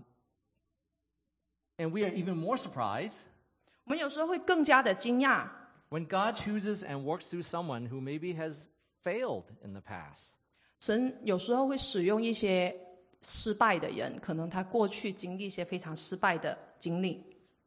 and we are even more surprised 我们有时候会更加的惊讶， when God chooses and works through someone who maybe has failed in the past. 神有时候会使用一些失败的人，可能他过去经历一些非常失败的经历。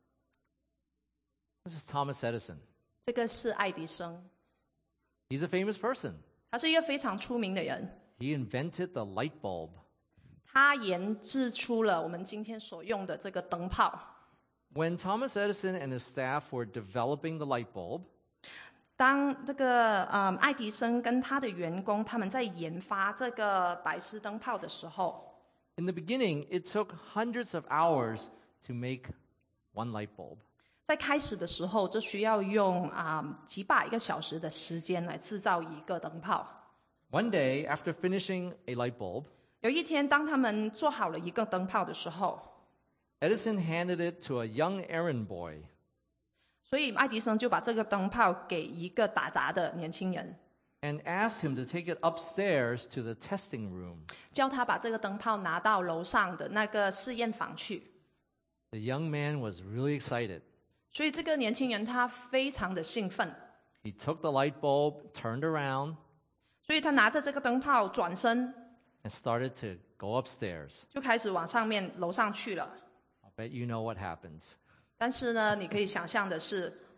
This is Thomas Edison. 这个是爱迪生， He's a famous person. 他是一个非常出名的人， He invented the light bulb. 他研制出了我们今天所用的这个灯泡。 When Thomas Edison and his staff were developing the light bulb, 当这个嗯爱迪生跟他的员工他们在研发这个白炽灯泡的时候， in the beginning, it took hundreds of hours to make one light bulb. 在开始的时候就需要用啊、嗯几百个小时的时间来制造一个灯泡。 One day, after finishing a light bulb, 有一天，当他们做好了一个灯泡的时候， Edison handed it to a young errand boy. 所以爱迪生就把这个灯泡给一个打杂的年轻人， And asked him to take it upstairs to the testing room. 叫他把这个灯泡拿到楼上的那个试验房去。 The young man was really excited. 所以这个年轻人他非常的兴奋， He took the light bulb, turned around, 所以他拿着这个灯泡转身， and started to go upstairs. 就开始往上面楼上去了。 I bet you know what happens. 但是呢，你可以想象的是，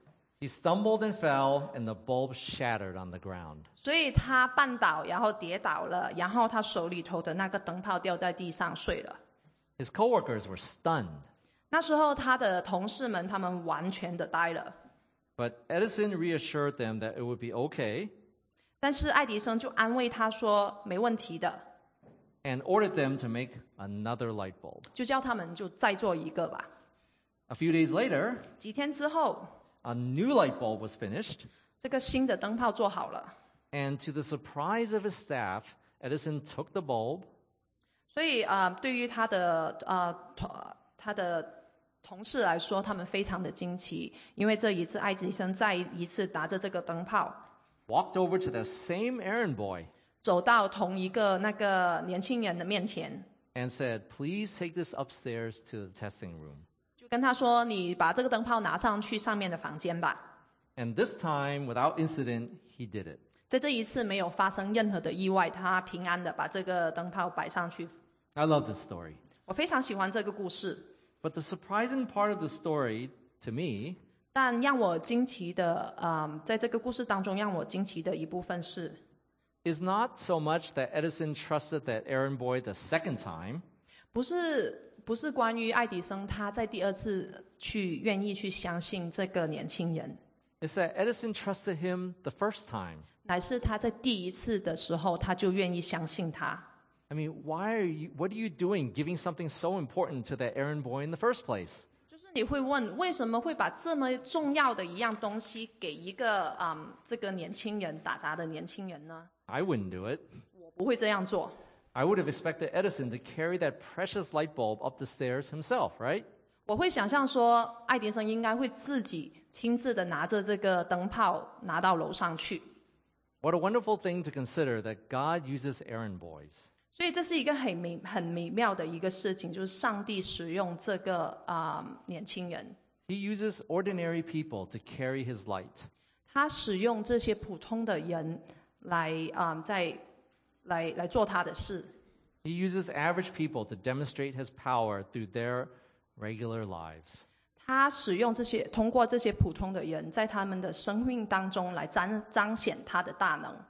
He stumbled and fell, and the bulb shattered on the ground. 所以他绊倒，然后跌倒了，然后他手里头的那个灯泡掉在地上碎了。 His coworkers were stunned. 那时候他的同事们他们完全的呆了， But Edison reassured them that it would be okay 但是爱迪生就安慰他说没问题的， and ordered them to make another light bulb. 就叫他们就再做一个吧。 A few days later, 几天之后， a new light bulb was finished, 这个新的灯泡做好了， and to the surprise of his staff, Edison took the bulb, 所以啊、呃，对于他的呃同他的同事来说，他们非常的惊奇，因为这一次爱迪生再一次拿着这个灯泡， walked over to the same errand boy, 走到同一个那个年轻人的面前， and said, "Please take this upstairs to the testing room." 就跟他说：“你把这个灯泡拿上去上面的房间吧。” And this time, without incident, he did it. 在这一次没有发生任何的意外，他平安的把这个灯泡摆上去。 I love this story. 我非常喜欢这个故事， But the surprising part of the story, to me, 但让我惊奇的，嗯，在这个故事当中让我惊奇的一部分是， is not so much that Edison trusted that errand boy the second time, 不是不是关于爱迪生他在第二次去愿意去相信这个年轻人， it's that Edison trusted him the first time. 乃是他在第一次的时候他就愿意相信他。 I mean, why are you, what are you doing giving something so important to that errand boy in the first place? 就是你会问，为什么会把这么重要的一样东西给一个嗯这个年轻人打杂的年轻人呢？ I wouldn't do it. 我不会这样做。 I would have expected Edison to carry that precious light bulb up the stairs himself, right? 我会想象说，爱迪生应该会自己亲自的拿着这个灯泡拿到楼上去。 What a wonderful thing to consider that God uses errand boys. 所以这是一个很美很美妙的一个事情，就是上帝使用这个啊、呃、年轻人， He uses ordinary people to carry his light. 他使用这些普通的人来啊、呃、在来来做他的事。 He uses average people to demonstrate his power through their regular lives. 他使用这些，通过这些普通的人，在他们的生命当中来彰彰显他的大能。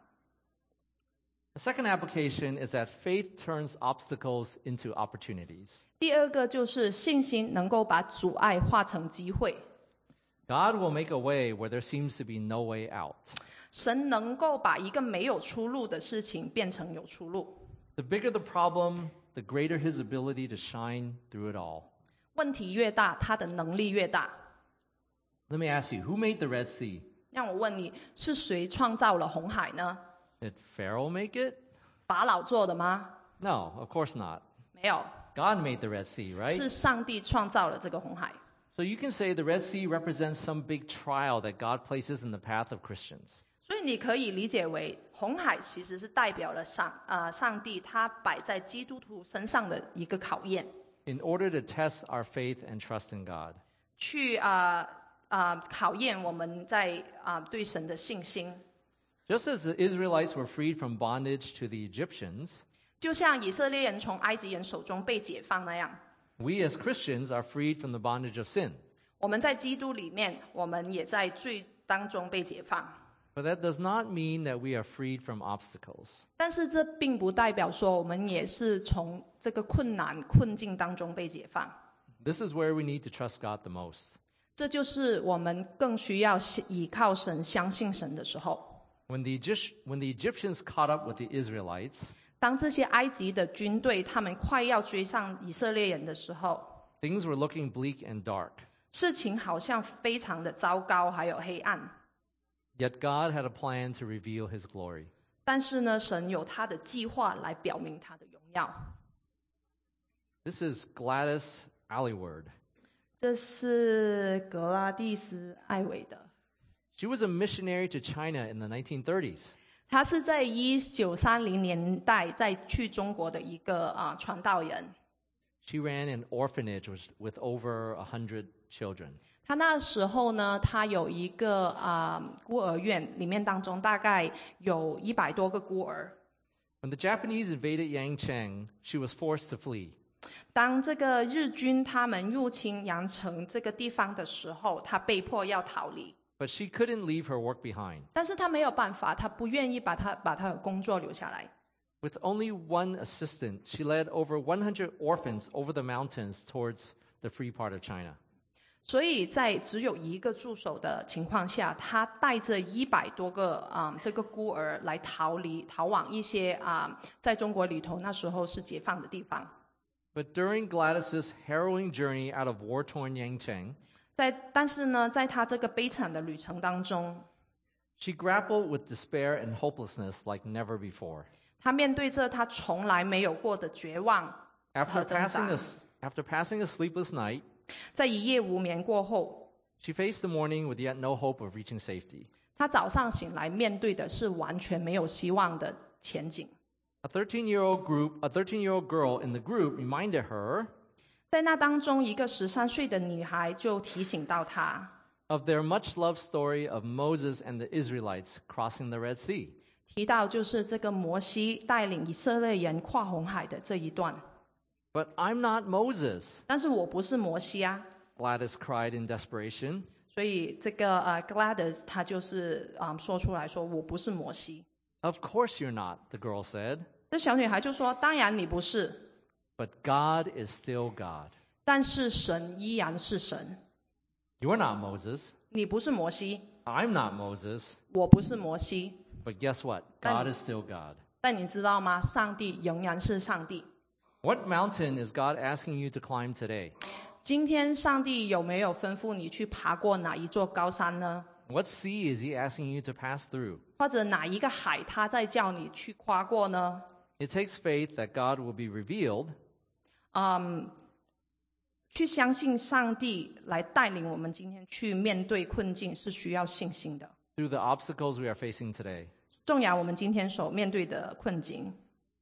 The second application is that faith turns obstacles into opportunities. 第二个就是信心能够把阻碍化成机会， God will make a way where there seems to be no way out. 神能够把一个没有出路的事情变成有出路。 The bigger the problem, the greater his ability to shine through it all. 问题越大，他的能力越大。 Let me ask you, who made the Red Sea? 让我问你，是谁创造了红海呢？ Did Pharaoh make it? 法老做的吗？ No, of course not. 没有， God made the Red Sea, right? 是上帝创造了这个红海。 So you can say the Red Sea represents some big trial that God places in the path of Christians. 所以你可以理解为，红海其实是代表了上呃上帝他摆在基督徒身上的一个考验， In order to test our faith and trust in God. 去啊啊、呃呃、考验我们在啊、呃、对神的信心。 Just as the Israelites were freed from bondage to the Egyptians, 就像以色列人从埃及人手中被解放那样， we as Christians are freed from the bondage of sin. 我们在基督里面，我们也在罪当中被解放。 But that does not mean that we are freed from obstacles. 但是这并不代表说我们也是从这个困难困境当中被解放。 This is where we need to trust God the most. 这就是我们更需要倚靠神、相信神的时候。 When the, Egypt- when the Egyptians caught up with the Israelites, 当这些埃及的军队他们快要追上以色列人的时候， things were looking bleak and dark. 事情好像非常的糟糕，还有黑暗。 Yet God had a plan to reveal his glory. 但是呢，神有他的计划来表明他的荣耀。 This is Gladys Aylward. 这是格拉蒂斯·艾维的， She was a missionary to China in the nineteen thirties. 他是在一九三零年代在去中国的一个啊传道人。 She ran an orphanage with, with over a hundred children. 他那时候呢，他有一个啊、呃、孤儿院，里面当中大概有一百多个孤儿。 When the Japanese invaded Yangcheng, she was forced to flee. 当这个日军他们入侵阳城这个地方的时候，他被迫要逃离。 But she couldn't leave her work behind. 但是他没有办法，他不愿意把他把他的工作留下来。 With only one assistant, she led over one hundred orphans over the mountains towards the free part of China. 所以在只有一个助手的情况下，他带着一百多个啊、嗯、这个孤儿来逃离，逃往一些啊、嗯、在中国里头那时候是解放的地方。 But during Gladys's harrowing journey out of war-torn Yangcheng, 在但是呢，在他这个悲惨的旅程当中， she grappled with despair and hopelessness like never before. 他面对着他从来没有过的绝望 After 和挣 passing 扎。 a, after passing a sleepless night, 在一夜无眠过后， she faced the morning with yet no hope of reaching safety. 他早上醒来面对的是完全没有希望的前景。 A thirteen-year-old group, a thirteen-year-old girl in the group reminded her 在那当中，一个十三岁的女孩就提醒到他， of their much-loved story of Moses and the Israelites crossing the Red Sea. 提到就是这个摩西带领以色列人跨红海的这一段。 But I'm not Moses, 但是我不是摩西啊， Gladys cried in desperation. 所以这个呃 Gladys 他就是啊、嗯、说出来说我不是摩西。 Of course you're not, the girl said. 这小女孩就说，当然你不是， But God is still God. 但是神依然是神。 You're not Moses. 你不是摩西， I'm not Moses. 我不是摩西， But guess what? God is still God. 但你知道吗？上帝仍然是上帝。 What mountain is God asking you to climb today? 今天上帝有没有吩咐你去爬过哪一座高山呢？ What sea is he asking you to pass through? 或者哪一个海他在叫你去跨过呢？ It takes faith that God will be revealed 嗯，去相信上帝来带领我们今天去面对困境是需要信心的。 through the obstacles we are facing today. 纵然我们今天所面对的困境。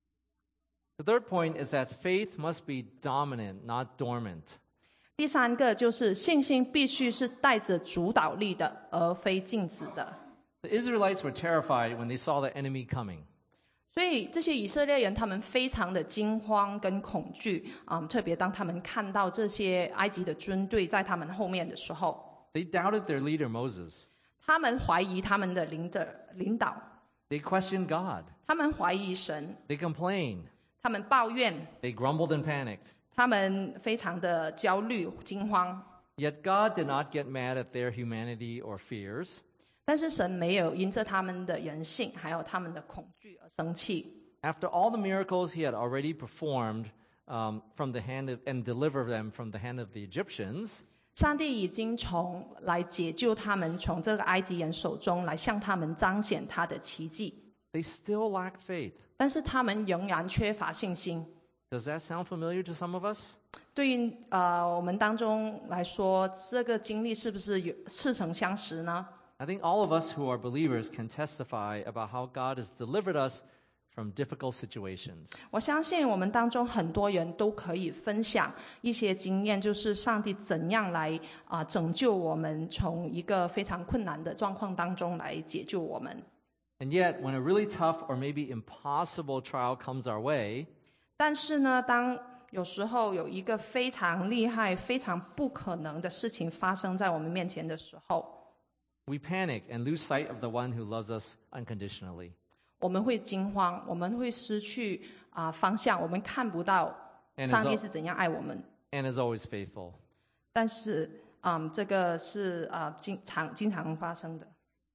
The third point is that faith must be dominant, not dormant. 第三个就是信心必须是带着主导力的，而非静止的。 The Israelites were terrified when they saw the enemy coming. 所以这些以色列人他们非常的惊慌跟恐惧啊、嗯，特别当他们看到这些埃及的军队在他们后面的时候， They doubted their leader Moses. 他们怀疑他们的领导领导， They questioned God. 他们怀疑神， They complained. 他们抱怨， They grumbled and panicked. 他们非常的焦虑惊慌。 Yet God did not get mad at their humanity or fears. 但是神没有因着他们的人性还有他们的恐惧而生气。 After all the miracles he had already performed um, from the hand of, and delivered them from the hand of the Egyptians, 上帝已经从来解救他们，从这个埃及人手中来向他们彰显他的奇迹， they still lacked faith. 但是他们仍然缺乏信心。 Does that sound familiar to some of us? 对于呃我们当中来说，这个经历是不是有似曾相识呢？ I think all of us who are believers can testify about how God has delivered us from difficult situations. 我相信我们当中很多人都可以分享一些经验，就是上帝怎样来啊、呃、拯救我们，从一个非常困难的状况当中来解救我们。 And yet, when a really tough or maybe impossible trial comes our way, 但是呢，当有时候有一个非常厉害、非常不可能的事情发生在我们面前的时候， we panic and lose sight of the one who loves us unconditionally. 我们会惊慌，我们会失去啊、呃方向，我们看不到上帝是怎样爱我们。 And is always faithful. 但是，嗯，这个是啊、呃、经常经常发生的。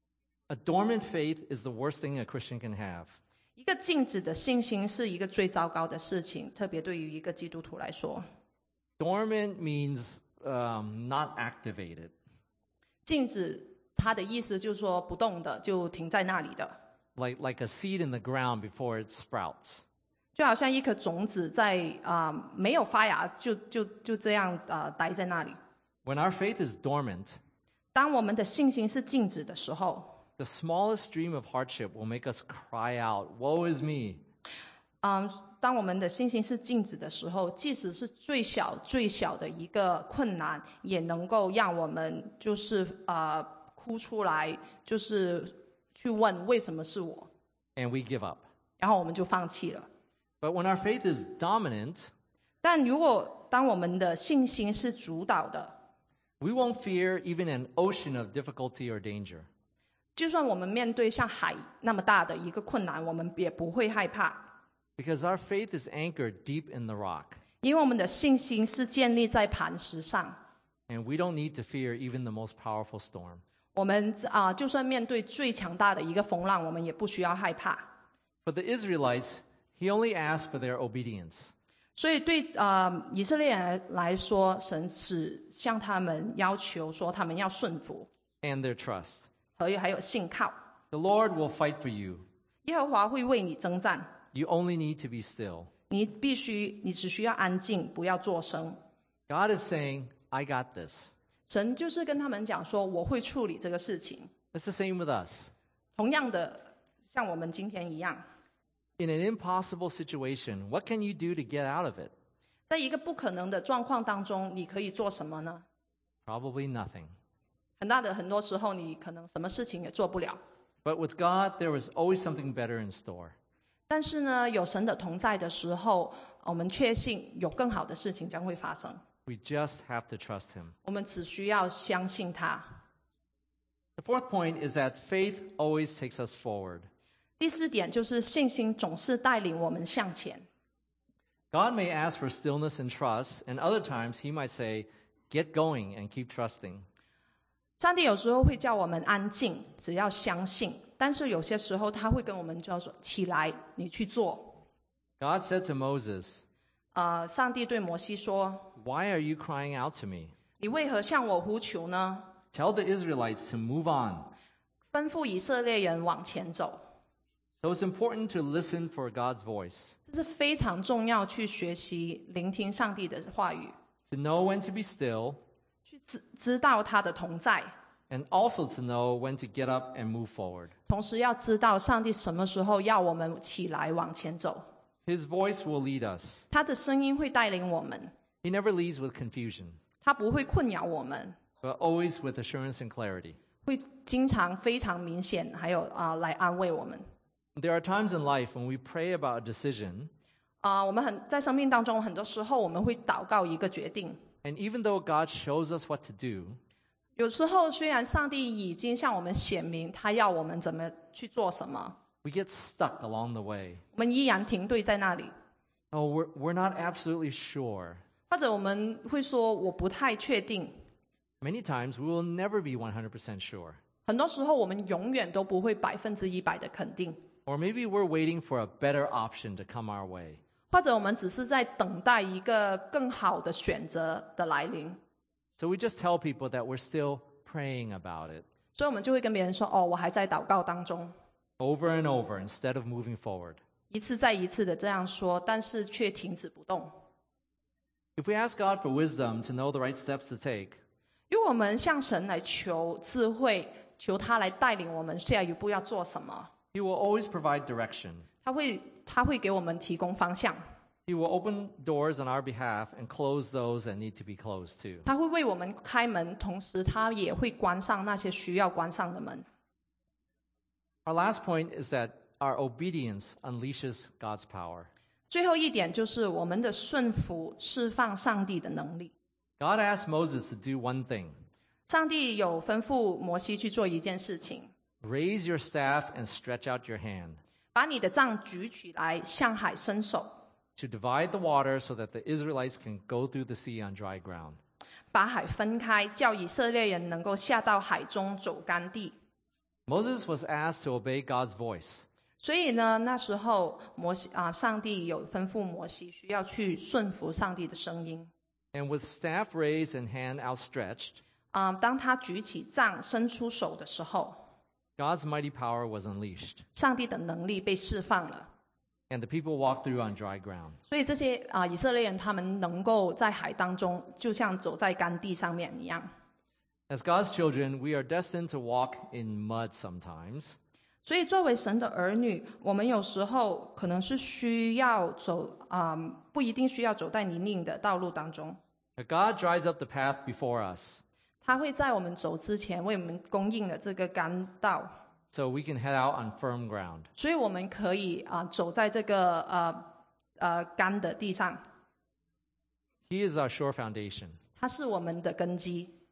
A dormant faith is the worst thing a Christian can have. 一个静止的信心是一个最糟糕的事情，特别对于一个基督徒来说。 Dormant means um, not activated. 静止，它的意思就是说不动的，就停在那里的， Like, like a seed in the ground before it sprouts. 就好像一颗种子在啊、呃、没有发芽，就就就这样啊、呃、待在那里。 When our faith is dormant, 当我们的信心是静止的时候， the smallest stream of hardship will make us cry out, "Woe is me." 嗯，当我们的信心是静止的时候，即使是最小最小的一个困难，也能够让我们就是呃哭出来，就是去问为什么是我， And we give up. 然后我们就放弃了。 But when our faith is dominant, 但如果当我们的信心是主导的， We won't fear even an ocean of difficulty or danger. 就算我们面对像海那么大的一个困难，我们也不会害怕， Because our faith is anchored deep in the rock. 因为我们的信心是建立在磐石上。 And we don't need to fear even the most powerful storm. 我们啊、就算面对最强大的一个风浪，我们也不需要害怕。 For the Israelites, he only asked for their obedience. 所以对啊、以色列人来说，神只向他们要求说，他们要顺服， And their trust. 和还有信靠。 The Lord will fight for you. 耶和华会为你征战， You only need to be still. 你必须，你只需要安静，不要作声。 God is saying, I got this. 神就是跟他们讲说，我会处理这个事情。 It's the same with us. 同样的，像我们今天一样， In an impossible situation, what can you do to get out of it? 在一个不可能的状况当中，你可以做什么呢？ Probably nothing. 很大的很多时候，你可能什么事情也做不了。 But with God, there was always something better in store. 但是呢，有神的同在的时候，我们确信有更好的事情将会发生。 We just have to trust him. 我们只需要相信他。 The fourth point is that faith always takes us forward. 第四点就是信心总是带领我们向前。 God may ask for stillness and trust, and other times he might say, get going and keep trusting. 上帝有时候会叫我们安静，只要相信；但是有些时候他会跟我们叫说：“起来，你去做。 God said to Moses, ” 呃，上帝对摩西说 Why are you crying out to me?：“ 你为何向我呼求呢？ Tell the Israelites to move on. 吩咐以色列人往前走。” So it's important to listen for God's voice, 这是非常重要，去学习聆听上帝的话语， to know when to be still, 去知知道他的同在， and also to know when to get up and move forward. 同时要知道上帝什么时候要我们起来往前走。 His voice will lead us. 他的声音会带领我们， He never leads with confusion, 他不会困扰我们， but always with assurance and clarity. 会经常非常明显，还有啊、来安慰我们。 There are times in life when we pray about a decision, 啊、我们很在生命当中，很多时候我们会祷告一个决定。 and even though God shows us what to do, 有时候虽然上帝已经向我们显明，他要我们怎么去做什么， we get stuck along the way. 我们依然停顿在那里， Oh, we're, we're not absolutely sure. 或者我们会说我不太确定。 Many times we will never be one hundred percent sure. 很多时候我们永远都不会百分之一百的肯定， Or maybe we're waiting for a better option to come our way. 或者我们只是在等待一个更好的选择的来临， So we just tell people that we're still praying about it 所以我们就会跟别人说：“哦，我还在祷告当中。” over and over instead of moving forward. 一次再一次的这样说，但是却停止不动。 If we ask God for wisdom to know the right steps to take, 因为我们向神来求智慧，求他来带领我们下一步要做什么， He will always provide direction. 他会他会给我们提供方向， He will open doors on our behalf and close those that need to be closed too. 他会为我们开门，同时他也会关上那些需要关上的门。 Our last point is that our obedience unleashes God's power. 最后一点就是我们的顺服释放上帝的能力。 God asked Moses to do one thing. 上帝有吩咐摩西去做一件事情， Raise your staff and stretch out your hand 把你的杖举起来，向海伸手， to divide the water so that the Israelites can go through the sea on dry ground. 把海分开，叫以色列人能够下到海中走干地。 Moses was asked to obey God's voice. 所以呢，那时候摩西啊，上帝有吩咐摩西需要去顺服上帝的声音。 And with staff raised and hand outstretched, 啊、当他举起杖伸出手的时候， God's mighty power was unleashed, 上帝的能力被释放了。 and the people walked through on dry ground. 所以这些啊、以色列人他们能够在海当中，就像走在干地上面一样。 As God's children, we are destined to walk in mud sometimes, 所以作为神的儿女，我们有时候可能是需要走啊、不一定需要走在泥泞的道路当中。 but God dries up the path before us 他会在我们走之前为我们供应了这个干道， so we can head out on firm ground. 所以我们可以啊、走在这个呃呃干的地上。 He is our sure foundation. 它是我们的根基，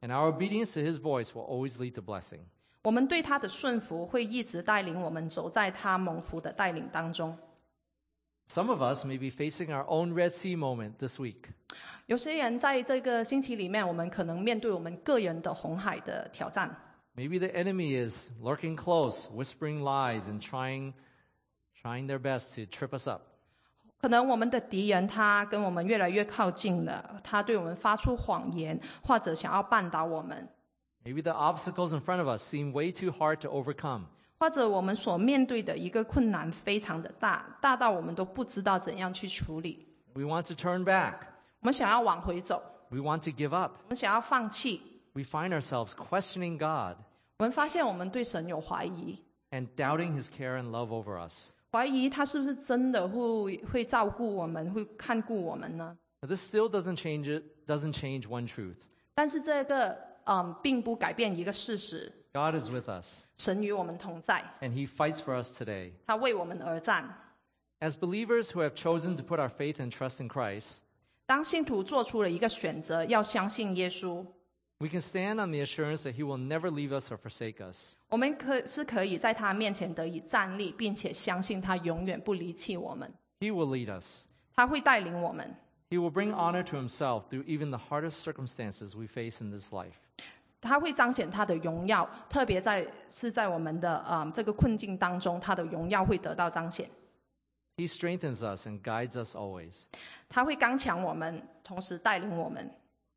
And our obedience to his voice will always lead to blessing. 我们对他的顺服会一直带领我们走在他蒙福的带领当中。 Some of us may be facing our own Red Sea moment this week. 有些人在这个星期里面，我们可能面对我们个人的红海的挑战。 Maybe the enemy is lurking close, whispering lies, and trying, trying their best to trip us up. 可能我们的敌人他跟我们越来越靠近了，他对我们发出谎言，或者想要绊倒我们。 Maybe the obstacles in front of us seem way too hard to overcome. 或者我们所面对的一个困难非常的大，大到我们都不知道怎样去处理。 We want to turn back. 我们想要往回走， We want to give up. 我们想要放弃。 We find ourselves questioning God 我们发现我们对神有怀疑， and doubting his care and love over us. 怀疑他是不是真的会会照顾我们，会看顾我们呢？ But this still doesn't change it, doesn't change one truth. 但是这个嗯，并不改变一个事实， God is with us, 神与我们同在， and he fights for us today. 他为我们而战。 As believers who have chosen to put our faith and trust in Christ, 当信徒做出了一个选择，要相信耶稣， we can stand on the assurance that he will never leave us or forsake us. 我们可是可以在他面前得以站立，并且相信他永远不离弃我们， He will lead us. 他会带领我们， He will bring honor to himself through even the hardest circumstances we face in this life. 他会彰显他的荣耀，特别在是在我们的嗯这个困境当中，他的荣耀会得到彰显。 He strengthens us and guides us always. 他会刚强我们，同时带领我们。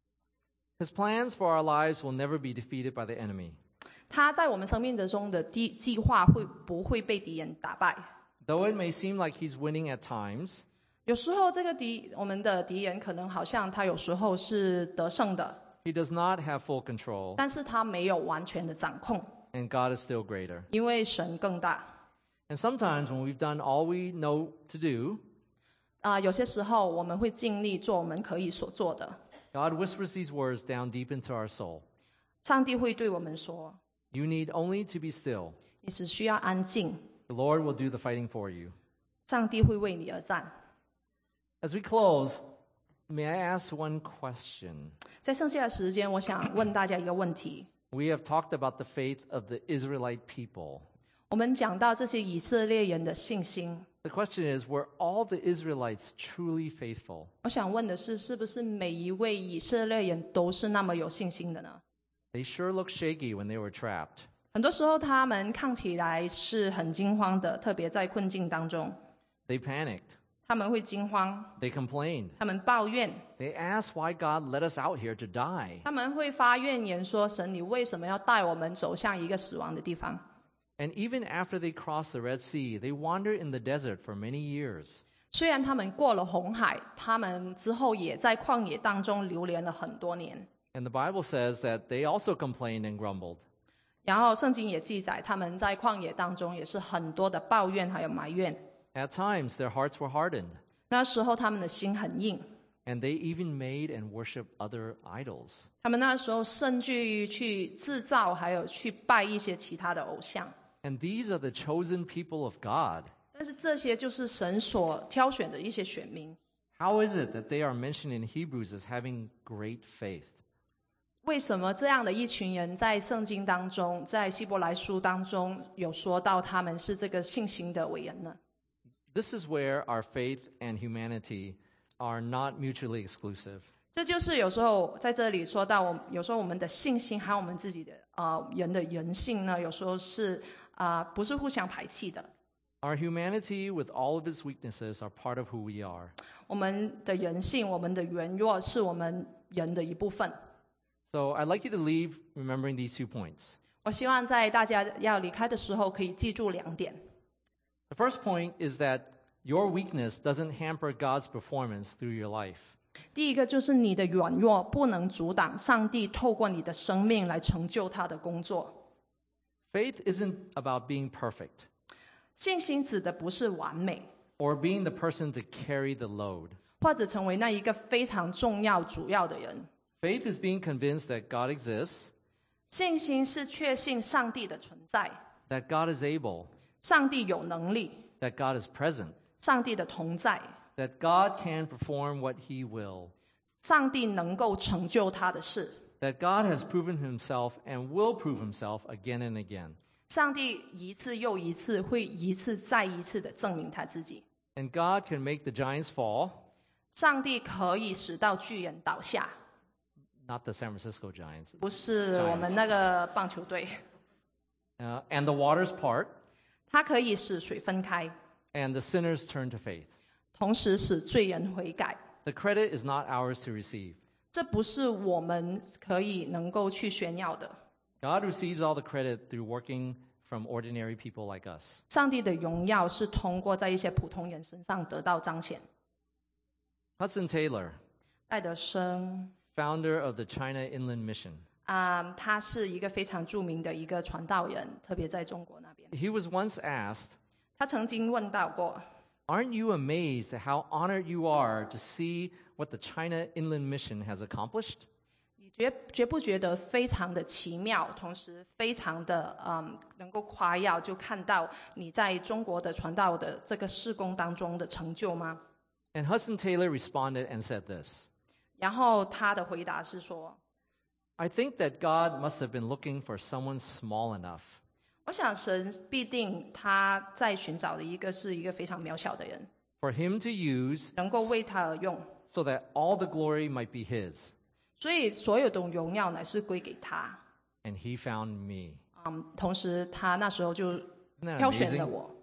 His plans for our lives will never be defeated by the enemy. 他在我们生命中的计计划会不会被敌人打败？ Though it may seem like he's winning at times, 有时候这个敌我们的敌人可能好像他有时候是得胜的， he does not have full control, 但是他没有完全的掌控， and God is still greater. 因为神更大。 And sometimes when we've done all we know to do, 啊、有些时候我们会尽力做我们可以所做的。 God whispers these words down deep into our soul. 上帝会对我们说 You need only to be still. 你只需要安静， The Lord will do the fighting for you. 上帝会为你而战。 As we close, may I ask one question? 在剩下的时间，我想问大家一个问题。 We have talked about the faith of the Israelite people. 我们讲到这些以色列人的信心， The question is, were all the Israelites truly faithful? 我想问的是，是不是每一位以色列人都是那么有信心的呢？ They sure looked shaky when they were trapped. 很多时候他们看起来是很惊慌的，特别在困境当中， They panicked. 他们会惊慌， They complained. 他们抱怨， They asked why God let us out here to die. 他们会发怨言说：“神，你为什么要带我们走向一个死亡的地方？” And even after they crossed the Red Sea, they wandered in the desert for many years. 虽然他们过了红海，他们之后也在旷野当中流连了很多年。 And the Bible says that they also complained and grumbled. 然后圣经也记载，他们在旷野当中也是很多的抱怨还有埋怨。 At times, their hearts were hardened, 那时候他们的心很硬， and they even made and worshiped other idols. 他们那时候甚至于去制造还有去拜一些其他的偶像。 And these are the chosen people of God. 但是这些就是神所挑选的一些选民。 How is it that they are mentioned in Hebrews as having great faith? 为什么这样的一群人在圣经当中，在希伯来书当中有说到他们是这个信心的伟人呢？ This is where our faith and humanity are not mutually exclusive. 这就是有时候在这里说到，我有时候我们的信心还有我们自己的呃人的人性呢，有时候是啊、呃、不是互相排斥的。 Our humanity, with all of its weaknesses, are part of who we are. 我们的人性，我们的软弱，是我们人的一部分。 So I'd like you to leave remembering these two points. 我希望在大家要离开的时候，可以记住两点。 The first point is that your weakness doesn't hamper God's performance through your life. 第一个就是你的软弱不能阻挡上帝透过你的生命来成就他的工作。 Faith isn't about being perfect 信心指的不是完美， or being the person to carry the load. 或者成为那一个非常重要、主要的人。 Faith is being convinced that God exists, 信心是确信上帝的存在， that God is able, 上帝有能力， that God is present, 上帝的同在， that God can perform what he will, 上帝能够成就他的事， that God has proven himself and will prove himself again and again. 上帝一次又一次会一次再一次的证明他自己。 And God can make the giants fall. 上帝可以使到巨人倒下， Not the San Francisco Giants. 不是我们那个棒球队。 Uh, and the waters part. 他可以使水分开， And the sinners turn to faith. 同时使罪人悔改。 The credit is not ours to receive. 这不是我们可以能够去炫耀的。 God receives all the credit through working from ordinary people like us. 上帝的荣耀是通过在一些普通人身上得到彰显。 Hudson Taylor, 戴德生 founder of the China Inland Mission, 啊、他是一个非常著名的一个传道人，特别在中国那边。 he was once asked, 他曾经问到过， "Aren't you amazed at how honored you are to see what the China Inland Mission has accomplished?" 你觉觉不觉得非常的奇妙，同时非常的嗯，能够夸耀，就看到你在中国的传道的这个事工当中的成就吗？ And Hudson Taylor responded and said this, 然后他的回答是说， "I think that God must have been looking for someone small enough 我想神必定他在寻找的一个是一个非常渺小的人， for him to use 能够为他而用， so that all the glory might be his. 所以所有的荣耀乃是归给他。 And he found me." 嗯，同时他那时候就 Isn't that 挑选 amazing? 了我。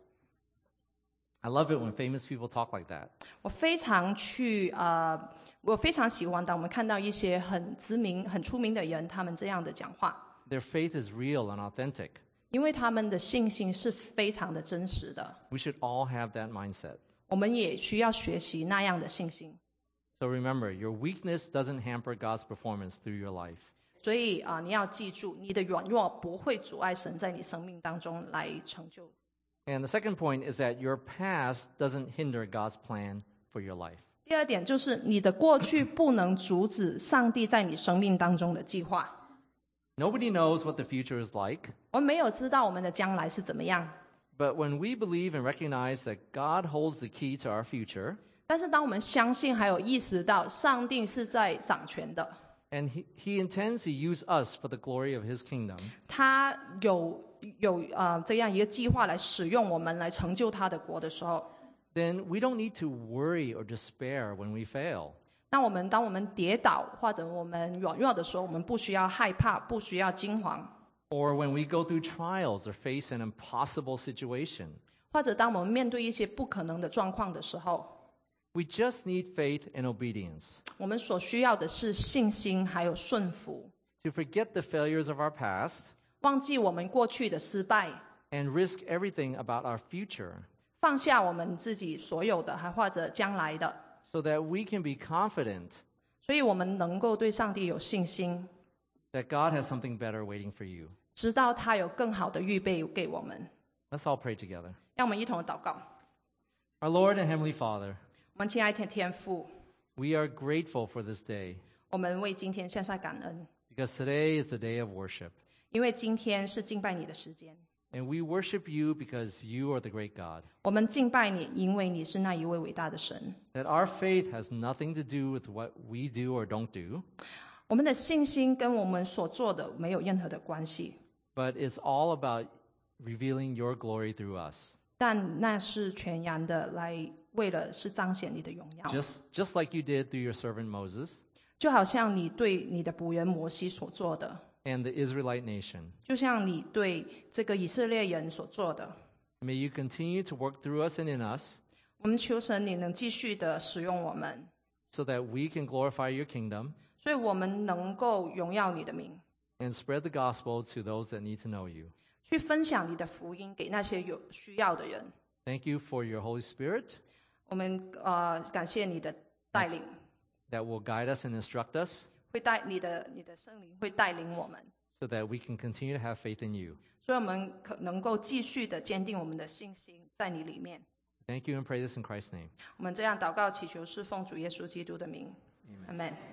I love it when famous people talk like that. 我非常去呃，我非常喜欢当我们看到一些很知名、很出名的人，他们这样的讲话， Their faith is real and authentic. 因为他们的信心是非常的真实的。 We should all have that mindset. 我们也需要学习那样的信心。 So remember, your weakness doesn't hamper God's performance through your life. 所以啊、呃，你要记住，你的软弱不会阻碍神在你生命当中来成就。 And the second point is that your past doesn't hinder God's plan for your life. 第二点就是你的过去不能阻止上帝在你生命当中的计划。 Nobody knows what the future is like, 我们没有知道我们的将来是怎么样， but when we believe and recognize that God holds the key to our future, 但是当我们相信还有意识到上帝是在掌权的， and he, he intends to use us for the glory of his kingdom, 他有有呃这样一个计划来使用我们来成就他的国的时候， then we don't need to worry or despair when we fail. 那我们当我们跌倒或者我们软弱的时候，我们不需要害怕，不需要惊慌， Or when we go through trials or face an impossible situation, 或者当我们面对一些不可能的状况的时候， we just need faith and obedience 我们所需要的是信心还有顺服， to forget the failures of our past 忘记我们过去的失败， and risk everything about our future 放下我们自己所有的，还或者将来的， so that we can be confident 所以我们能够对上帝有信心， that God has something better waiting for you. 知道他有更好的预备给我们。 Let's all pray together. 让我们一同祷告。 Our Lord and Heavenly Father, 我们亲爱的天父， we are grateful for this day 我们为今天献上感恩， because today is the day of worship. 因为今天是敬拜你的时间。 And we worship you because you are the great God. 我们敬拜你，因为你是那一位伟大的神。 That our faith has nothing to do with what we do or don't do, 我们的信心跟我们所做的没有任何的关系， but it's all about revealing your glory through us. 但那是全然的来为了是彰显你的荣耀， Just, just like you did through your servant Moses 就好像你对你的仆人摩西所做的， and the Israelite nation. 就像你对这个以色列人所做的。 May you continue to work through us and in us 我们求神你能继续的使用我们， so that we can glorify your kingdom 所以我们能够荣耀你的名， and spread the gospel to those that need to know you. 去分享你的福音给那些有需要的人。 Thank you for your Holy Spirit 我们呃感谢你的带领， that will guide us and instruct us 会带你的你的圣灵会带领我们， so that we can continue to have faith in you. 所以我们可能够继续的坚定我们的信心在你里面。 Thank you and pray this in Christ's name. 我们这样祷告祈求，是奉主耶稣基督的名，阿门。